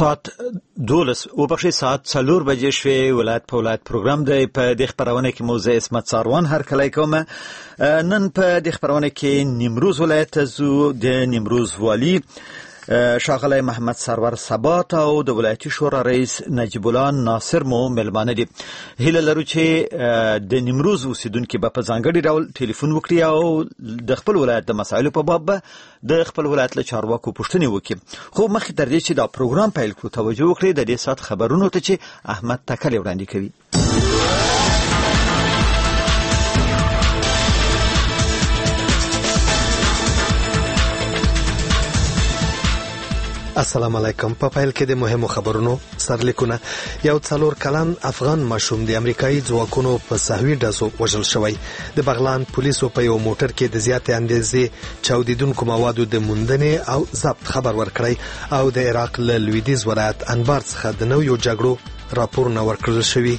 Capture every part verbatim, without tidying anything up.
ساعت دولس او بخشي ساعت څلور بجې شوې ولایت په ولایت پروګرام دی په دې خبرونه کې موزه اسمت ساروان هر کله کوم نن په دې خبرونه کې نیمروز ولایت زو د نیمروز والی شاغلی محمد سرور ثبات او د ولایتي شورا رئیس نجیب الله ناصر مو ملمانه دي. هیله لرو چې د نیمروز اوسیدونکو په ځانګړي ډول ټلیفون وکړي او د خپل ولایت د مسایلو په باب د خپل ولایت له چارواکو پوښتنه وکړي. خو مخکې تر دې چې دا پروګرام پیل کړو توجه وکړئ د دې سات خبرونو ته چې احمد تکل وړاندې کوي. السلام علیکم. په پیل کې د مهمو خبرونو سرلیکونه. یو څلور کلن افغان ماشوم د امریکایي ځواکونو په سهوي ډزو وژل شوی. د بغلان پولیسو په یو موټر کې د زیاتې اندازې چاودیدونکو موادو د موندنې او ضبط خبر ورکړی او د عراق له لویدیځ ولایت انبار څخه د نویو جګړو راپورونه ورکړل شوي.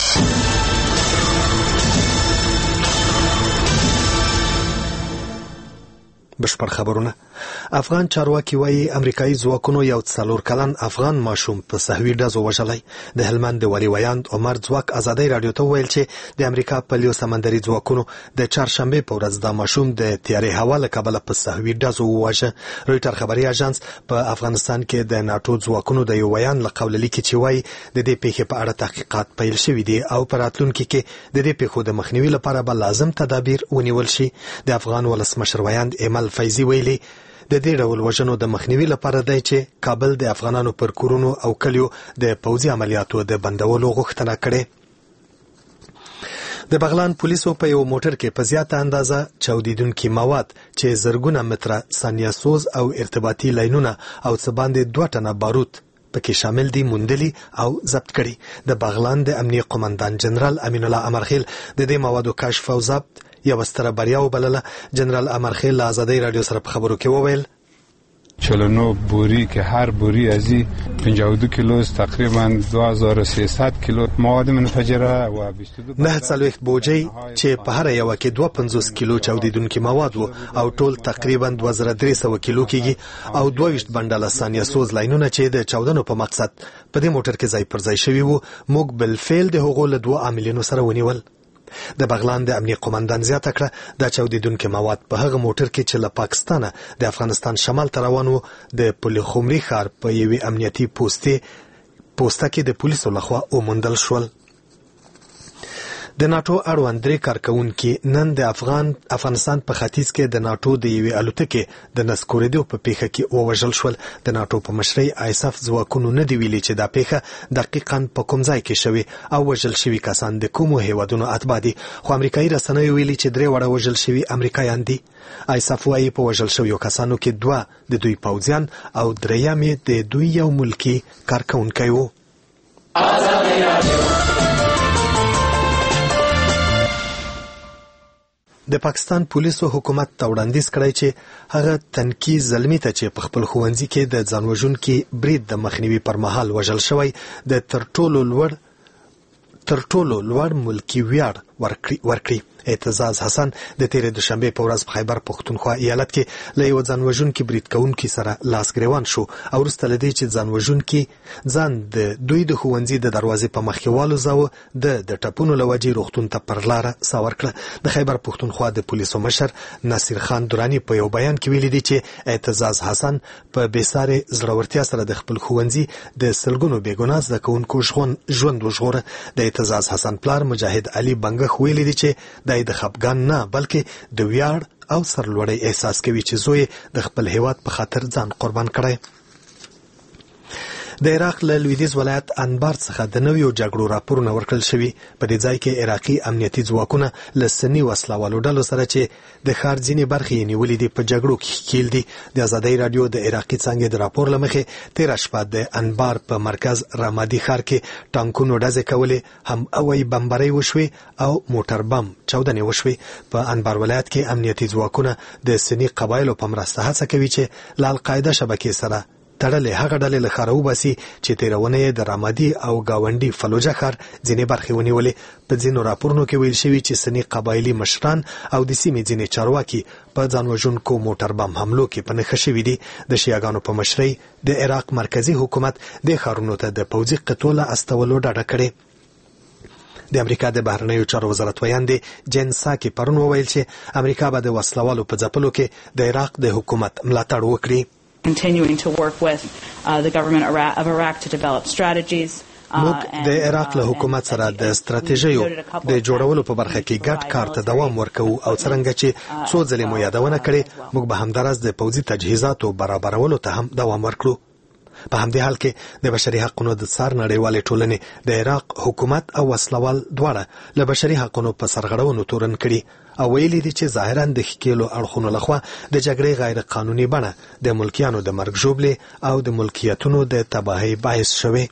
بشپړ خبرونه. افغان چارواکي وایي امریکایي ځواکونو یو څلور کلن افغان ماشوم په سهوي ډزو وژلی. د هلمند د والي ویاند عمر ځواک ازادۍ راډیو ته وویل چې د امریکا په لیو سمندري ځواکونو د چهارشنبې په ورځ دا ماشوم د تیارې هوا له کبله په سهوي ډزو وواژه. رویټر خبري اژانس په افغانستان کې د ناټو ځواکونو د یو ویان له قوله لیکي چې وایي د دې پیښې په اړه تحقیقات پیل شوي دي او په راتلونکي کې د دې پیښو د مخنیوي لپاره به لازم تدابیر ونیول شي. د افغان ولسمشر ویاند ایمل فیضي ویلي د دې ډول وژنو د مخنیوي لپاره دی چې کابل د افغانانو پر کورونو او کلیو د پوځي عملیاتو د بندولو غوښتنه کړې. د بغلان پولیسو په یو موټر کې په زیاته اندازه چاودیدونکي مواد چې زرګونه متره ثانیه سوز او ارتباطي لاینونه او څه باندې دوه ټنه بارود پکې شامل دي موندلي او ضبط کړي. د بغلان د امنیه قومندان جنرال امین الله امرخیل د دې موادو کشف او ضبط یو ستره بریا وبلله. جنرال امرخیل له ازادۍ راډیو سره په خبرو کې وویل چلونو بوری که هر بوری ازی پنجاه و دو کیلو تقریبا دو هزار و سیصد کیلو مواد منفجره و بیست و دو نه څلوېښت بوجۍ چې په هر یو کې دوه پنځوس کیلو چاودیدونکي مواد وو او ټول تقریبا دوه زره درې سوه کیلو کېږي او دوه ویشت بنډله ثانیه سوز لاینونه چې د چاودنو په مقصد په دې موټر کې ځای پر ځای شوي وو موږ بالفعل د هغو له دوه عاملینو سره ونیول. د بغلان د امنیه قومندان زیاته کړه دا چاودیدونکي مواد په هغه موټر کې چې له پاکستانه د افغانستان شمال ته روان وو د پلخمري ښار په یوې امنیتي پوستې پوسته کې د پولیسو لخوا وموندل شول. د ناټو اړوند درې کارکوونکي نن د افغان افغانستان په ختیځ کې د ناټو د یوې الوتکې د نسکورېدو په پیښه کې ووژل شول. د ناټو په مشرۍ آیساف ځواکونو نه دی ویلي چې دا پیښه دقیقاً په کوم ځای کې شوې او وژل شوي کسان د کومو هیوادونو اتباع دي، خو امریکایي رسنیو ویلي چې درې واړه وژل شوي امریکایان دي. آیساف وایي په وژل شویو کسانو کې دوه د دوی پوځیان او دریم یې د دوی یو ملکي کارکوونکی و. د پاکستان پولیسو حکومت ته وړاندیز کړی چې هغه تنکي زلمی ته چې په خپل ښوونځي کې د ځان وژونکي برید د مخنیوي پر مهال وژل شوی د تر ټولو لوړ تر ټولو لوړ ملکي ویاړ ورکړي. اعتزاز حسن د تیرې دوشنبې په ورځ په خیبر پښتونخوا ایالت کې له یو ځان وژونکي برید کوونکي سره لاس ګریوان شو او وروسته له دې چې ځان وژونکي ځان د دوی د ښوونځي د دروازې په مخ کې والوځاوه د د ټپونو له وجې روغتون ته پر لاره ساه ورکړه. د خیبر پښتونخوا د پولیسو مشر نصیر خان دراني په یو بیان کې ویلي دي چې اعتزاز حسن په بېسارې زړورتیا سره د خپل ښوونځي د سلګونو بېګناه زده کوونکو ژوند وژغوره. د اعتزاز حسن پلار مجاهد علي بنګښ ویلي دي چې دای د خپګان نه بلکې د ویاړ او سرلوړۍ احساس کوي چې زوی د خپل هیواد په خاطر ځان قربان کړی. د عراق له لویدیځ ولایت انبار څخه د نویو جګړو راپورونه ورکړل شوي. په دې ځای کې عراقي امنیتي ځواکونه له سني وسلوالو ډلو سره چې د ښار ځینې برخې یې نیولې دي په جګړو کې ښکیل دي. د ازادۍ راډیو د عراقي څانګې د راپور له مخې تېره شپه د انبار په مرکز رامادي ښار کې ټانکونو ډزې کولې، هم اوی بمبرۍ وشوې او موټر بم چاودنې وشوې. په انبار ولایت کې امنیتي ځواکونه د سني قبایلو په مرسته هڅه کوي چې له القاعده شبکې سره تړلې هغه ډلې له ښاره وباسي چې تېرونه یې د رامادي او گاونډي فلوجه ښار ځینې برخې ونیولې. په ځینو راپورونو کې ویل شوي چې سني قبایلي مشران او د سیمې ځینې چارواکي په ځان وژونکو موټر بم حملو کې په نښه شوي دي. د شیعاګانو په مشرۍ د عراق مرکزي حکومت د ښارونو ته د پوځي قطعو له استولو ډډه کړې. د امریکا د بهرنیو چارو وزارت ویاندې جین ساکي پرون وویل چې امریکا به د وسلوالو په ځپلو کې د عراق د حکومت ملاتړ وکړي. continuing to work with uh, the government of Iraq to develop strategies. موږ د عراق له حکومت سره د ستراتیژیو د جوړولو په برخه کې ګډ کار ته دوام ورکوو او څرنګه چې څو ځلې مو یادونه کړې موږ به همداراز د پوځي تجهیزاتو برابرولو ته هم دوام ورکړو. په همدې حال کې د بشري حقوقو د څار نړیوالې ټولنې د عراق حکومت او وسلوال دواړه له بشري حقوقو په سرغړونو تورن کړي او ویلي دي چې ظاهرا د ښکېلو اړخونو لخوا د جګړې غیر قانوني بڼه د ملکیانو د مرګ ژوبلې او د ملکیتونو د تباهۍ باعث شوه.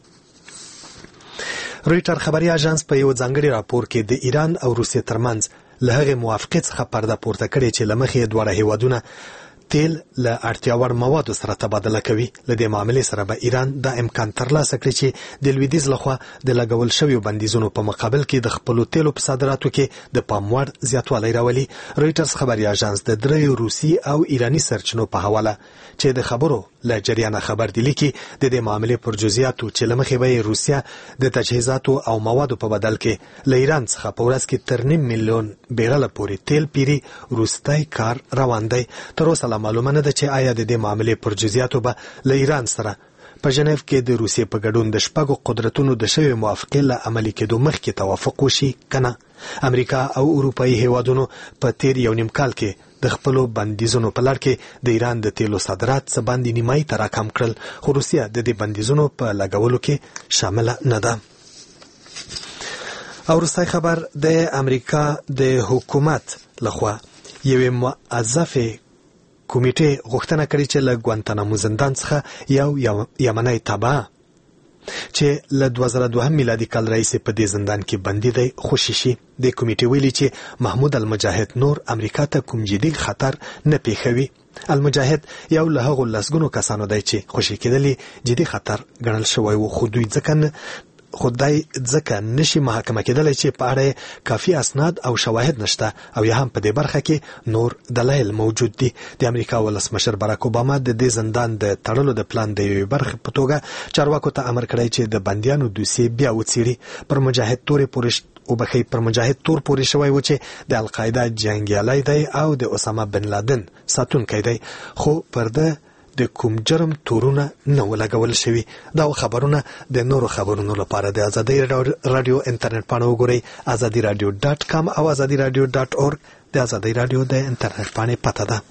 رویټر خبري اژانس په یو ځانګړي راپور کې د ایران او روسیې ترمنځ له هغې موافقې څخه پرده پورته کړې چې له مخې دواړه هیوادونه تیل له اړتیا وړ موادو سره تبادله کوي. له دې معاملې سره به ایران دا امکان ترلاسه کړي چې د لویدیځ لخوا د لګول شویو بندیزونو په مقابل کې د خپلو تیلو په صادراتو کې د پام وړ زیاتوالی راولي. رویټرز خبري اژانس د دریو روسي او ایراني سرچینو په حواله چې د خبرو له جریانه خبر دی لیکي د دې معاملې پر جزئیاتو چې له مخې به روسیا د تجهیزاتو او موادو په بدل کې له ایران څخه په ورځ کې تر نیم میلیون بیرله پورې تیل پیري وروستی کار روان دی. تر اوسه معلومه نه ده چې آیا د دې معاملې پر جزئیاتو به له ایران سره په ژنیف کې د روسیې په ګډون د شپږو قدرتونو د شویو موافقې له عملي کېدو مخکې توافق وشي کنه. امریکا او اروپایي هیوادونو په تیر یو نیم کال کې د خپلو بندیزونو په لړ کې د ایران د تیلو صادرات څه باندې نیمایي ته راکم کړل خو روسیه د دې بندیزونو په لګولو کې شامله نه ده. او وروستی خبر د امریکا د حکومت لخوا یوې موظفې کمیټې غوښتنه کړې چې له ګوانتانامو زندان څخه یو یمنی تبع چې له دوه زره دوهم میلادي کال راهیسې په دې زندان کې بندي دی خوشي شي. د کمیټې ویلي چې محمود المجاهد نور امریکا ته کوم جدي خطر نه پیښوي. المجاهد یو له هغو لسګونو کسانو دی چې خوشي کېدلې جدي خطر ګڼل شوی و خو دوی ځکه خدای ځکه نشي محاکمه کېدلی چې په اړه کافي اسناد او شواهد نشته او یا هم په دې برخه کې نور دلایل موجود دي. د امریکا ولسمشر باراک اوباما د دې زندان د تړلو د پلان د یوې برخې په توګه چارواکو ته امر کړی چې د بندیانو دوسیې بیا وڅېړي. پر مجاهد تورې پورې وبخښئ پر مجاهد تور پورې شوی و چې د القاعده جنګیالی دی او د اسامه بن لادن ساتونکی دی خو پر ده د کوم جرم تورونه نه ولګول شوي. دا خبرونه د نورو خبرونو لپاره د ازادي رادیو انټرنیټ پاڼه وګورئ ازادي رادیو ډاټ کام او ازادي رادیو ډاټ اورګ. د ازادي رادیو د انټرنیټ پاڼې پته ده.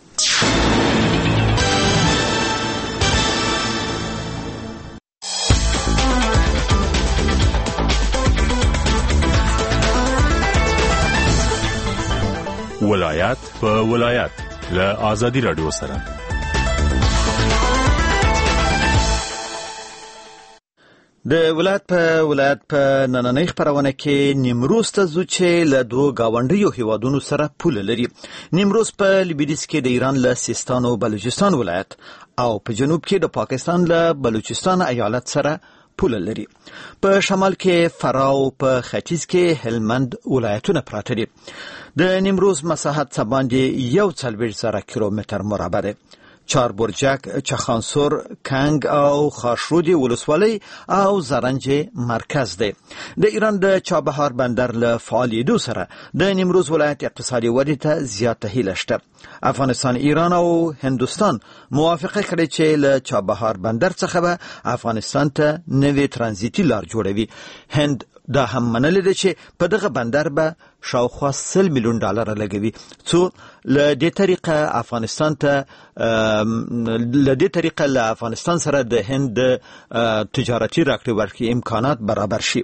ولایت په ولایت له ازادي رادیو سره د ولایت په ولایت په نننۍ خبرونه کې نیمروز ته ځو چې له دوه گاونډیو هیوادونو سره پوله لري. نیمروز په لویدیځ کې د ایران له سیستان او بلوچستان ولایت او په جنوب کې د پاکستان له بلوچستان ایالت سره پوله لري. په شمال کې فراه او په ختیځ کې هلمند ولایتونه پراته دي. د نیمروز مساحت څه باندې یو څلوېښت زره کیلومتر مربع دی. چاربرجک، چخانسور، کنگ او خاشرودی ولسوالی او زرنج مرکز دی. د ایران د چابهار بندر له فعالیدو سره د نیمروز ولایت اقتصادي ودې ته زیاته هیله شته. افغانستان، ایران او هندوستان موافقه کړې چې له چابهار بندر څخه به افغانستان ته نوې ترانزیتي لار جوړوي. هند دا هم منل دي چې په دغه بندر به شاوخوا سل میلیون ډالر لګوي څو له دې طریقه افغانستان ته له دې طریقه له افغانستان سره د هند تجارتي راکړې ورکړې امکانات برابر شي.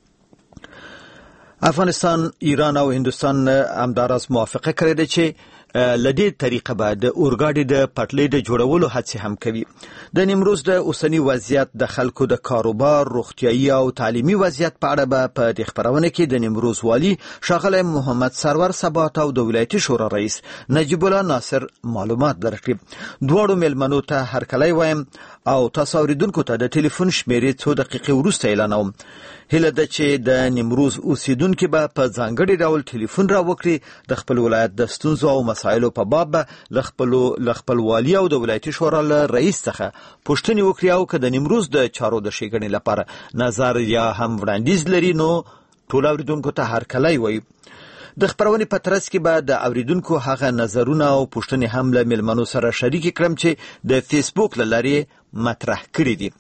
افغانستان، ایران او هندوستان همداراز موافقه کړې ده چې لدې طریقه به د اورګاډي د پټلۍ د جوړولو هڅې هم کوي. د نیمروز د اوسنی وضعیت د خلکو د کاروبار، روغتیايي او تعلیمي وضعیت په اړه به په دې خبرونه کې د نیمروز والي ښاغلی محمد سرور ثبات او د ولایتي شورا رئیس نجیب الله ناصر معلومات درکړي. دواړو مېلمنو ته هرکلی وایم او تاسو اوریدونکو ته د ټلیفون شمیرې څو دقیقې وروسته اعلانوم. هیله ده چې د نیمروز اوسیدونکي به په ځانګړي ډول ټلیفون را وکړي، د خپل ولایت د ستونزو او مسایلو په باب به له خپل والي او د ولایتي شورا له رئیس څخه پوښتنې وکړي او که د نیمروز د چارو د ښېګڼې لپاره نظر یا هم وړاندیز لري نو ټول اوریدونکو ته هرکلی وایي. د خبرونې په ترڅ کې به د اوریدونکو هغه نظرونه او پوښتنې هم له مېلمنو سره شریکې کړم چې د فیسبوک له لارې مطرح کړي دي.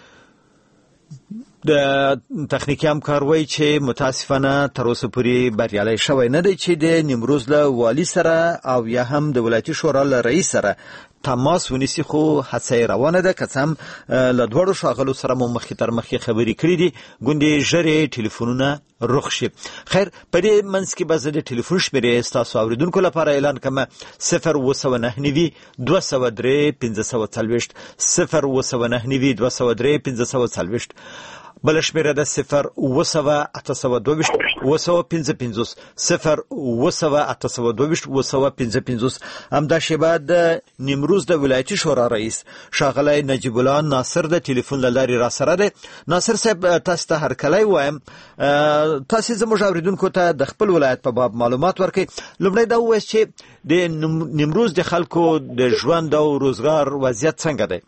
د تخنیکي همکار وایي چې متاسفانه تر اوسه پورې بریالی شوی نه دی چې د نیمروز له والي سره او یا هم د ولایتي شورا له رئیس سره تماس ونیسي، خو هڅه یې روانه ده. که څه هم له دواړو ښاغلو سره مو مخکې تر مخکې خبرې کړې دي، ګوندې ژر یې ټلیفونونه رخ شي. خیر، په دې منځ کې به زه د ټلیفون شمېرې ستاسو اوریدونکو لپاره اعلان کړم: صفر اوه سوه نهه نوي دوه سوه درې پنځه سوه څلوېښت، صفر اوه سوه نهه نوي دوه سوه درې پنځه سوه څلوېښت. بل شمیره ده صفر اوه سوه اته سوه دوه اوه سوه پنځه پنځوس، صفر اوه سوه اته سوه دوه اوه سوه پنځه پنځوس. همدا شیبه د نیمروز د ولایتي شورا رئیس ښاغلی نجیب الله ناصر د ټلیفون له لارې را سره دی. ناصر صاحب، تاسو ته هرکلی وایم. تاسو زموږ اوریدونکو ته د خپل ولایت په باب معلومات ورکړئ. لومړی دا ووایئ چې د نیمروز د خلکو د ژوند او روزګار وضعیت څنګه دی؟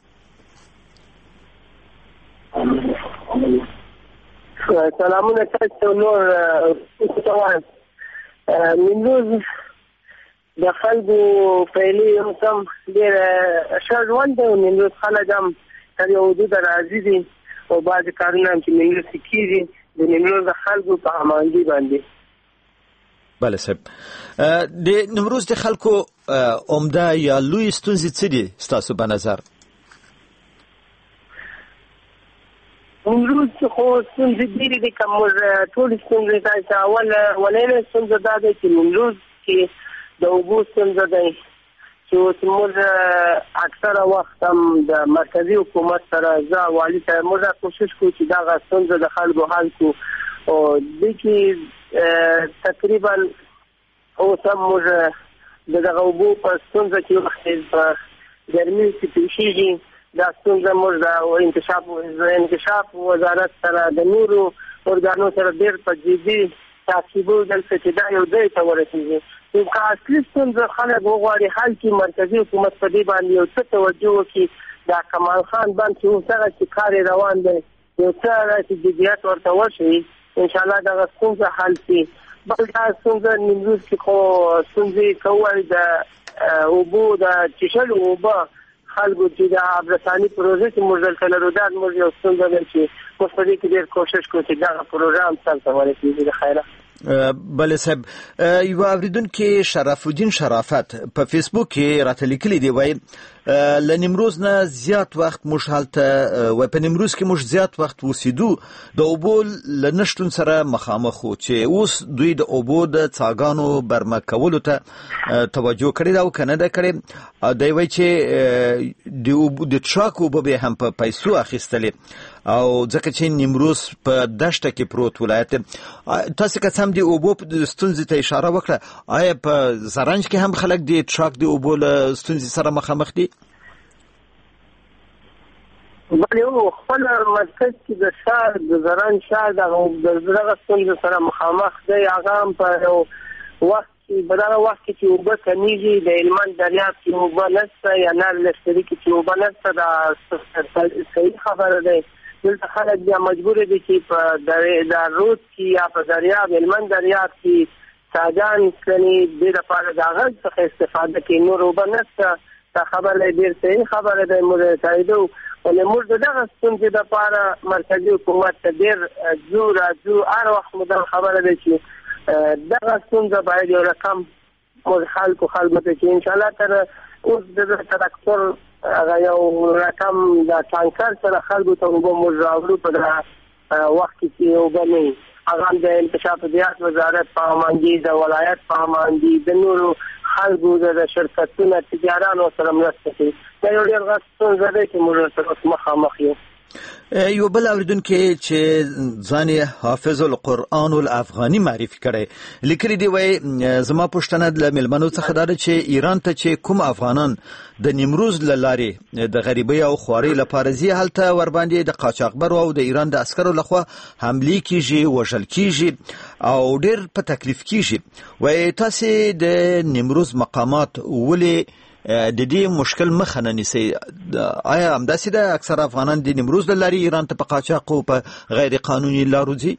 سلامونه تاسو نور څه نیمروز د خلکو پهلي هم ډېر ښه ژوند دی. نیمروز خلک هم تر یو حدوده راضي دي او بعضې کارونه هم چې نیمروز کې کېږي د نیمروز د خلکو په هماهنګي باندې. بله صاحب، د نیمروز د خلکو عمده یا لوی ستونزې څه دي ستاسو په نظر؟ نیمروز خو ستونزې ډېرې دي، که موږ ټولې ستونزې ته چې اول اولنۍ ستونزه دا دی چې نیمروز کې د اوبو ستونزه دی چې اوس موږ اکثره وخت هم د مرکزي حکومت سره زه والي صاحب موږ کوشش کوو چې دغه ستونزه د خلکو حل کړو. او دې کې تقریبا اوس هم موږ د دغه اوبو په ستونزه کې وخت په ګرمۍ کې پیښېږي. دا ستونزه موږ د انکشاف انکشاف وزارت سره د نورو ارګانو سره ډېر په جدي تعقیبو دلته چې دا یو ځای ته ورسېږي. که اصلي ستونزه خلک وغواړي حل کړي، مرکزي حکومت په دې باندې یو څه توجه وکړي. دا کمال خان بند چې اوس هغه چې کار یې روان دی یو څه داسې جدیت ورته وشي، انشاءالله دغه ستونزه حل شي. بل دا ستونزه نیمروز کې خو ستونزې که ووایي د اوبو د څښلو اوبه خلکو چې د آبرساني پروژې چې موږ دلته لرو دا موږ یو ستونزه ده چې موږ په دې کې ډېر کوشش کوو چې دغه پروژه هم سرته ورسېږي. د خیره بله صاحب، یو اوریدونکی شرف الدین شرافت په فیسبوک کې راته لیکلي دی، وایي له نیمروز نه زیات وخت موږ هلته وایي په نیمروز کې موږ زیات وخت اوسېدو، د اوبو له نشتون سره مخامخ وو چې اوس دوی د اوبو د څاګانو برمه کولو ته توجه کړې ده او که نه ده کړې. دی وایي چې د څښاک اوبه به هم په پیسو اخیستلې او ځکه چې نیمروز په دشته کې پروت ولایت. تاسو که څه هم د اوبو ستونزې ته اشاره وکړه، آیا په زرنج کې هم خلک د څښاک د اوبو له ستونزې سره مخامخ دي؟ بلې هو خپل مرکز کې د ښار د زرنج ښار دغه ستونزې سره مخامخ دی. هغه هم په یو وخت کې په دغه وخت کې چې اوبه کمیږي، د هلمند دریاب کې اوبه نشته یا نار لښکري کې چې اوبه نشته، دا صحیح خبره دی. دلته خلک بیا مجبور دي چې په د رود کې یا په دریاب هلمند دریاب کې څاګانې کړي، دې لپاره د هغه څخه استفاده کوي. نور اوبه نشته. دا خبره ډېر صحیح خبره ده، موږ یې تاییدوو. ولې موږ د دغه ستونزې لپاره مرکزي حکومت ته ډېر ځو راځو. هر وخت مو دا خبره ده چې دغه ستونزه باید یو رقم موږ خلکو خلکو ته چې انشاءالله تر اوس د تراکتور هغه یو رقم د ټانکر سره خلکو ته اوبه موږ راوړو په دغه وخت کې چې اوبه نه وي. هغه د انکشافات وزارت په امانګي د ولایت په امانګي د نورو خلکو د شرکتونو تجارانو سره مرسته کوي. دا یو ډېر غټ ستونزه ده چې موږ سره مخامخ یو. یو بل اوریدونکو چې ځان حافظ القرآن الافغاني معرفي کړي لیکلي دی وای زما پوښتنه د ملمنو څخه دا چې ایران ته چې کوم افغانان د نیمروز لارې د غریبۍ او خوارۍ لپاره ځي هلته ور باندې د قاچاقبرو او د ایران د عسکرو لخوا حملې کیږي وژل کیږي او ډېر په تکلیف کیږي. وای تاسو د نیمروز مقامات ولې د دې مشکل مخه نه نیسي؟ آیا همداسې ده اکثر افغانان د نیمروز له لارې ایران ته په قاچاق او په غیر قانوني لارو ځي؟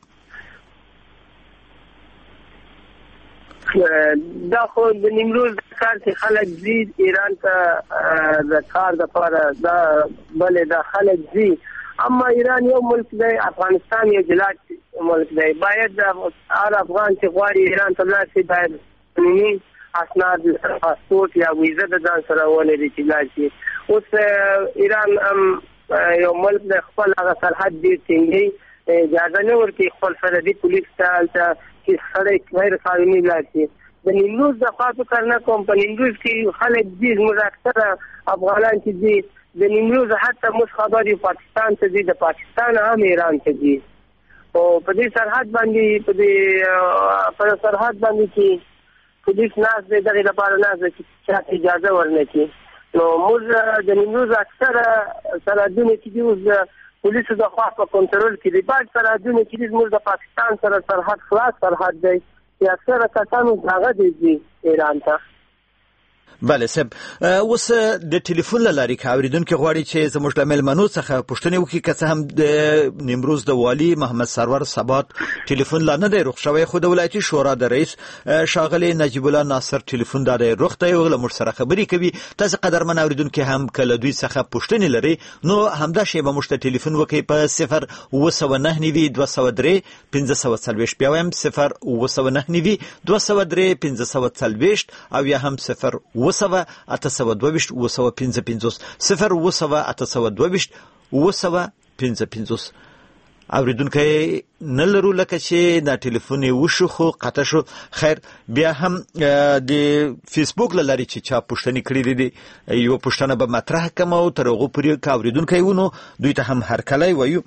دا خو د نیمروز کار چې خلک ځي ایران ته د کار لپاره دا بلې دا خلک ځي، اما ایران یو ملک دی، افغانستان یو جلا ملک دی. باید هر افغان چې غواړي ایران ته لاړ شي باید قانوني اسناد پاسپورت یا ویزه د ځان سره ولري چې لاړ شي. اوس ایران هم یو ملک د خپل هغه سرحد ډېر ټینګي، اجازه نه ورکوي خپل سرحدي پولیس ته هلته چې سړی غیر قانوني لاړ شي. د نیمروز د خوا فکر نه کوم، په نیمروز کې خلک ځي، زموږ اکثره افغانان چې ځي د نیمروز حتی موږ خبر یو پاکستان ته ځي، د پاکستان هم ایران ته ځي. او په دې سرحد باندې په دې په سرحد باندې چې پولیس ناس دی دغه لپاره ناس دی چې چاته اجازه ورنکړي. نو موږ د نیمروز اکثره سرحدونه چې دي اوس د پولیسو د خوا په کنټرول کې دي. بعض سرحدونه چې دي زموږ د پاکستان سره سرحد خلاص سرحد دی چې اکثره کسانو هغه دی ځي ایران ته. بله صاحب، اوس د ټلیفون له لارې که اورېدونکي غواړي چې زموږ له مېلمنو څخه پوښتنې وکړي، که څه هم د نیمروز د والي محمد سرور ثبات ټلیفون لا نه دی رخ شوی، خو د ولایتي شورا د رئیس ښاغلی نجیب الله ناصر ټلیفون دا دی رخ دی او له موږ سره خبرې کوي. تاسو قدرمن اورېدونکي هم که له دوی څخه پوښتنې لرئ نو همدا شیبه موږ ته ټلیفون وکړئ په صفر اوه سوه نهه نوي دوه سوه درې پنځه سوه څلوېښت. بیا وایم صفر اوه سوه نهه نوي دوه سوه درې پنځه سوه څلوېښت او یا هم صفر اوه سوه اته سوه دوه ویشت اوه سوه پنځه پنځوس صفر اوه سوه اته سوه دوه ویشت اوه سوه پنځه پنځوس. اوریدونکي نه لرو لکه چې دا ټلیفون یې وشو خو قطع شو. خیر، بیا هم د فیسبوک له لارې چې چا پوښتنې کړې دي یوه پوښتنه به مطرح کړم او تر هغو پورې که اوریدونکی و نو دوی ته هم هرکلی وایو.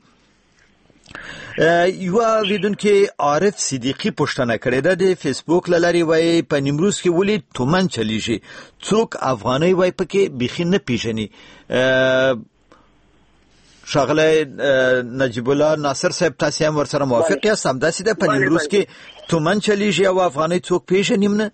یو اوریدونکي عارف صدیقي پوښتنه کړې ده د فیسبوک له لارې، وایي په نیمروز کې ولې تومن چلیږي؟ څوک افغانۍ وایي پکې بیخي نه پیژني. ښاغلی نجیب الله ناصر صاحب تاسې هم ورسره موافق یاست؟ همداسې ده په نیمروز کې تومن چلیږي او افغانۍ څوک پیژني نه؟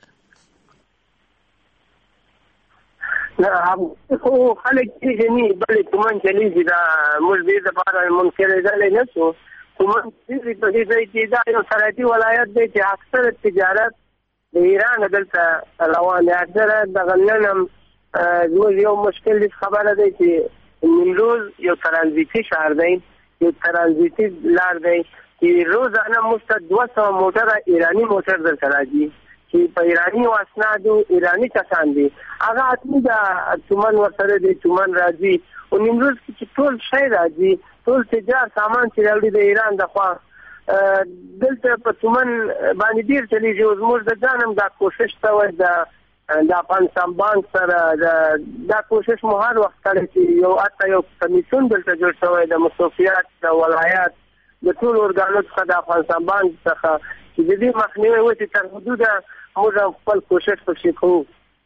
نه خو خلک پیژني، بلې تومن چلیږي دا موږ دې دپاره منکرېدلی نه شو. تومن چلیږي په دې ځای کې دا یو سرحدي ولایت دی چې اکثره تجارت د ایران دلته روان دی. اکثره دغه نن هم زموږ یو مشکل خبره دی چې نیمروز یو ترانزیتي ښار دی، یو ترانزیتي لار دی چې روزانه موږ ته دوه سوه موټره ایراني موټر دلته راځي چې په ایراني اسنادو ایراني کسان دي. هغه حتمي دا تومن ورسره دی، تومن راځي. او نیمروز کې چې ټول شی راځي، ټول تجار سامان چې راوړي د ایران د خوا دلته په تومن باندې ډېر چلیږي. او زموږ د ځان هم دا کوشش شوی د افغانستان بانک سره دا کوشش مو هر وخت کړی چې یو حتی یو کمیسیون دلته جوړ شوی د مصرفیات د ولایت د ټولو ارګانو څخه د افغانستان بانک څخه چې د دې مخنیوی وشي تر حدوده موږ خپل کوشش پکې کوو.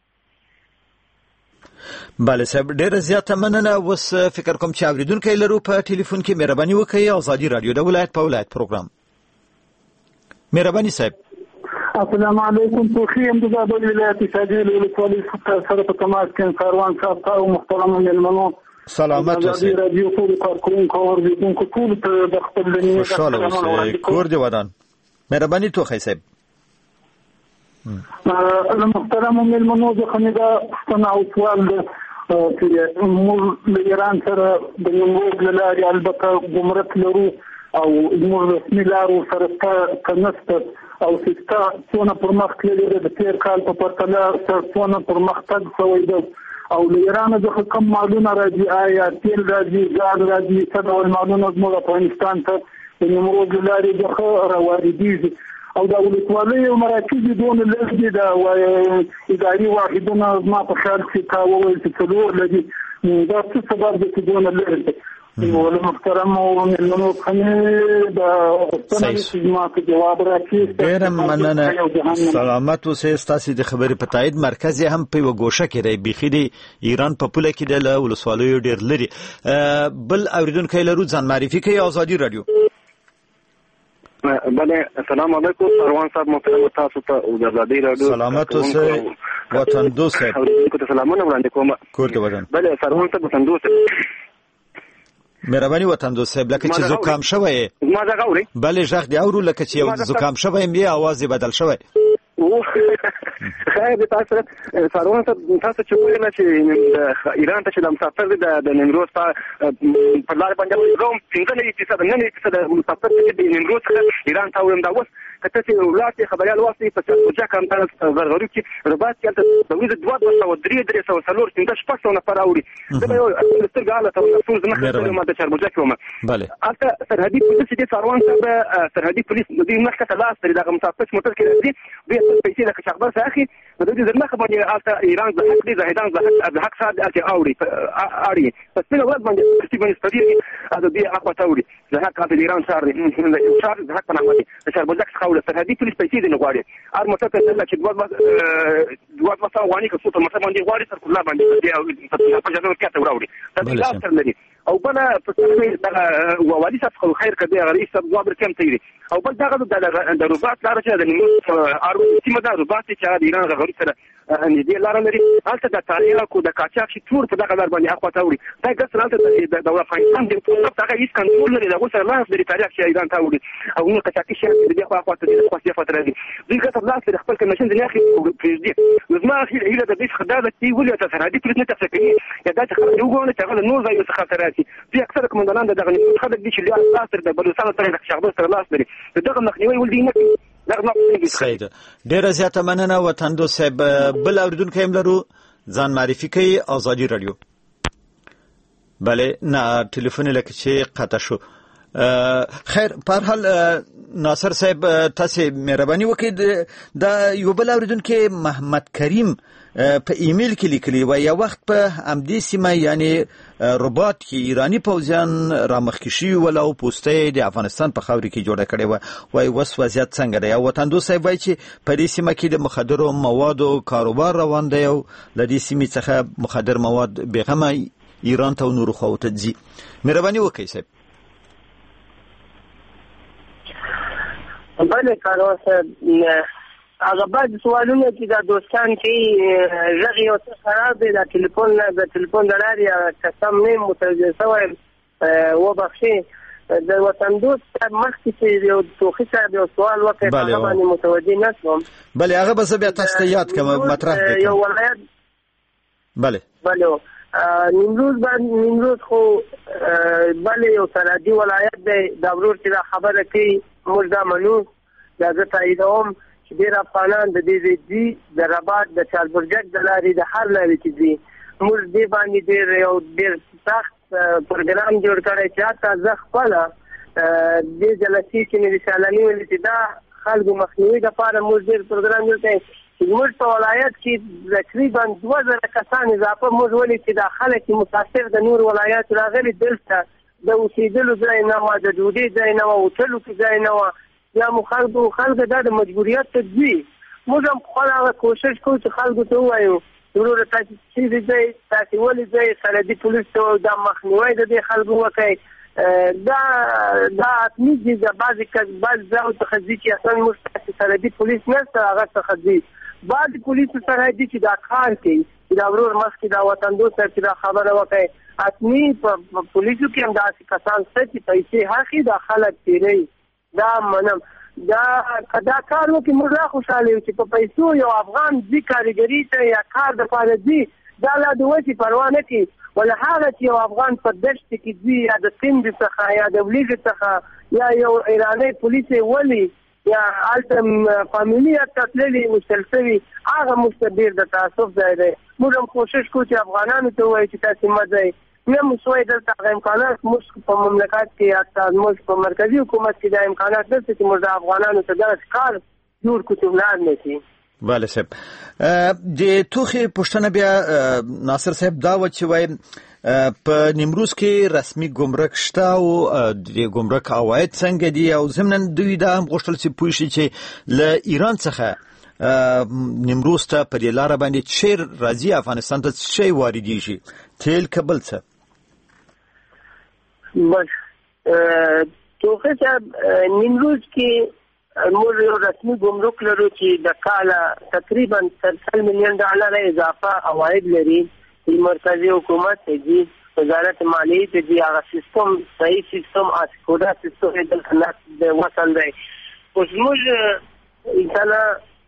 بله صاحب، ډېره زیاته مننه. اوس فکر کوم چې اورېدونکی لرو په ټلیفون کې. مهرباني وکړئ ازادي راډیو د ولایت په ولایت پروګرام. مهرباني صاحب. السلام علیکم. توخی ام د زابل ولایت شاجویل ولسوالۍ سره په تماس کې کاروان صاحب او محترم مېلمنو سلامت اوسئ. راډیو ټول کارکونکو او اوریدونکو ټول ته د خپل دنیا خوشحاله اوسئ. کور دې ودان. مهرباني توخی صاحب. محترم مېلمنو، ځکه مې دا پوښتنه او سوال ده چې موږ له ایران سره د نیمروز له لارې البته ګمرک لرو او زموږ رسمي لارو سره ته نشته او سیسته څونه پرمخ تللې ده د تېر کال په پرتله څونه پرمختګ شوی ده. او له ایرانه څخه کوم مالونه راځي؟ آیا تیل راځي، ګاز راځي؟ څه ډول مالونه زموږ افغانستان ته د نیمروز له لارې د راواردېږي او د ولسوالیو مراکز دونه لږ دي د اداري واحدونه زما په خیال کې تا وویل چې څلور لري دا څه سبب دی چې دونه لږ دی نو له محترم مېلمنو څخه د زما په جواب راکړي ډېره مننه سلامت اوسئ ستاسو د خبرې په تایید مرکز هم په یوه ګوشه کې دی بیخي د ایران په پوله کې د له ولسوالیو ډېر لري بل اورېدونکی لرو ځان معرفي کوي ازادي راډیو بله السلام علیکم سروان صاحب محترم تاسو ته او د ازادي راډیو سلامت اوسئ وطن دوست صاحب کو ته سلامونه وړاندې کوم کور ته وطن بله سروان صاحب وطن دوست مهرباني وطن دوست صاحب لکه چې زکام شوی ما دا غوړي بله ژغ دی اورو لکه چې یو زکام شوی می आवाज بدل شوی خیر تاسو سروان صاحب تاسو چې ویل چې ایران ته چې د مسافر د نیمروز په لار باندې روم څنګه نه کیسه نه نه کیسه د مسافر چې د نیمروز څخه ایران ته ورم دا وس کته چې ولاتي خبريال واسي په څه کم تاسو ورغوري چې رباط کې د ویزه دوه دوه او درې درې سو سلور څنګه شپږ سو نفر اوري دا یو سترګاله ته ټول زمخه ما د چربوجا کوم bale البته سرحدي پولیس دي سروان صاحب سرحدي پولیس د دې مخکې ته لاس لري د مسافر موټر کې دي به پیسې لکه شخبر ساخي د دې زمخه باندې البته ایران د حق دي زاهدان د حق ساده چې اوري اوري پس په ورځ باندې چې باندې ستړي دا دې اخوا تاوري د حق د ایران شهر شهر د حق په نامه دي چربوجا څخه سرحدي پولیس پیسې دي نه غواړي ار موټر ته چې دوه دوه وسه واني که څه موټر باندې غواړي تر کله باندې په جنو کې ته وراوړي دا لا تر لري او بل په څه د والي صاحب خیر کړي غریب صاحب جواب ورکم تیری او بل دغه د رباط لار چې د نیمو ارو سیمه د رباط چې د ایران غوړي سره ان دې لار لري البته د تاریخ کو د کاچاق چې ټول په دغه لار باندې اخوا تاوري دا ګس البته د دولت افغانستان د ټول دغه هیڅ کنټرول لري دغه سره لاس لري تاریخ چې ایران تاوري او نو کاچاقي شي د اخوا اخوا ته د خاصه فتره دي دوی ګټه لاس لري خپل کمیشن د اخی پرېږدي نو ما اخیر هیله د دې خدای چې ولې ته سرحدي پولیس نه تفکر یا دا چې خلک یو غوڼه چې هغه نور ځای څخه تراتي په اکثر کومندان دغه خلک دي چې لاس لري د بلوچستان سره شغبر سره لاس لري دغه مخنیوي ولدي نه سید ډیره زیاته مننه وطن دوست صاحب بل اوریدونکو هم لرو ځان معرفي کوي ازادي رادیو بله نه ټلیفون لکه چې قطع شو خیر په هر حال ناصر صاحب تاسو مهرباني وکړئ دا یو بل اوریدونکو محمد کریم په ایمیل کې لیکلی و یا وخت په امدی سیمه یعنی رباط کې ایرانی پوځیان را مخکشي ولا او پوسټه د افغانستان په خاوري کې جوړه کړي و وای وس وضعیت څنګه دی او وطن دوست صاحب وای چې په دې سیمه کې د مخدر موادو کاروبار روان دی او د دې سیمې څخه مخدر مواد بیغمه ایران ته نور خو ته ځي مهرباني وکړئ صاحب بله کارو صاحب هغه بعد سوالونه چې د دوستان کې ژغ یو څه خراب دی د ټلیفون نه د ټلیفون د لارې قسم نه متوجه شوی وبخښئ د وطن دوست مخکې چې یو توخي صاحب یو سوال وکړ هغه باندې متوجه نه شوم بله هغه به زه بیا تاسو ته یاد کړم مطرح دی یو ولایت بله بله نیمروز باندې نیمروز خو بله یو سرحدي ولایت دی د ورور چې دا خبره کوي موږ دا منو دا زه تاییدوم ډیر افغانان د دې دي د رباط د چالبرجک د لارې د هر لارې چې دي موږ دې باندې ډیر یو ډیر سخت پروګرام جوړ کړی چې حتی زه خپله دې جلسې کې مې رسالاني ویلې چې دا خلکو مخنیوي دپاره موږ ډېر پروګرام جوړ کړی چې موږ په ولایت کې تقریبا دوه زره کسان اضافه موږ ولید چې دا خلک مسافر د نور ولایاتو راغلي دلته د اوسېدلو ځای نه وه د ډوډۍ ځای نه وه هوټلو کې ځای نه وه یا مو خلکو خلکو دا د مجبوریت ته ځي موږ هم خپل هغه کوشش کوو چې خلکو ته ووایو وروره تاسو چې ځئ تاسو ولې ځئ سرحدي پولیس ته دا مخنیوی د دې خلکو وکړئ دا دا حتمي دي د بعضې بعض ځایو څخه ځي چې اصلا موږ تاسو سرحدي پولیس نشته هغه څخه ځي بعضې پولیسو سرحدي چې دا کار کوي چې دا ورور مخکې دا وطن دوست صاحب چې دا خبره وکړئ حتمي په پولیسو کې هم داسې کسان شته چې پیسې اخلي دا خلک تېروي دا منم دا دا کار وکړي موږ لا خوشحاله یو چې په پیسو یو افغان ځي کارګري ته یا کار دپاره ځي دا لا د وچې پروا نه کوي ولا هغه چې یو افغان په دشت کې ځي یا د سند څخه یا د ولیږ څخه یا یو ایرانی پولیس یې ولي یا هلته فامیلي ته تللي وشتل شوي هغه موږ ته ډېر د تاسف ځای دی موږ هم کوشش کوو چې افغانانو ته ووایو چې تاسې مه ځئ بیا مو سوی دلته هغه امکانات موږ په مملکت کې حتی موږ په مرکزي حکومت کې د امکانات دلته چې موږ د افغانانو ته داسې کار جوړ کړو چې ولاړ نه شي. بله صاحب د توخې پوښتنه بیا ناصر صاحب دا و چې وایي په نیمروز کې رسمي ګمرک شته او د ګمرک عواید څنګه دي او ضمناً دوی دا هم غوښتل چې پوه شي چې له ایران څخه نیمروز ته په دې لاره باندې چیر راځي افغانستان ته شی واردېږي تیل که بل څه. بس توخې صاحب نیمروز کې موږ یو رسمي ګمرک لرو چې د کاله تقریبا تر سل میلیون ډالر اضافه عواید لري. مرکزی حکومت ته جی وزارت مالیې ته جی هغه سیستم صحیح سیستم اسکوډا سیستم د وصل دی. اوس موږ انشاءالله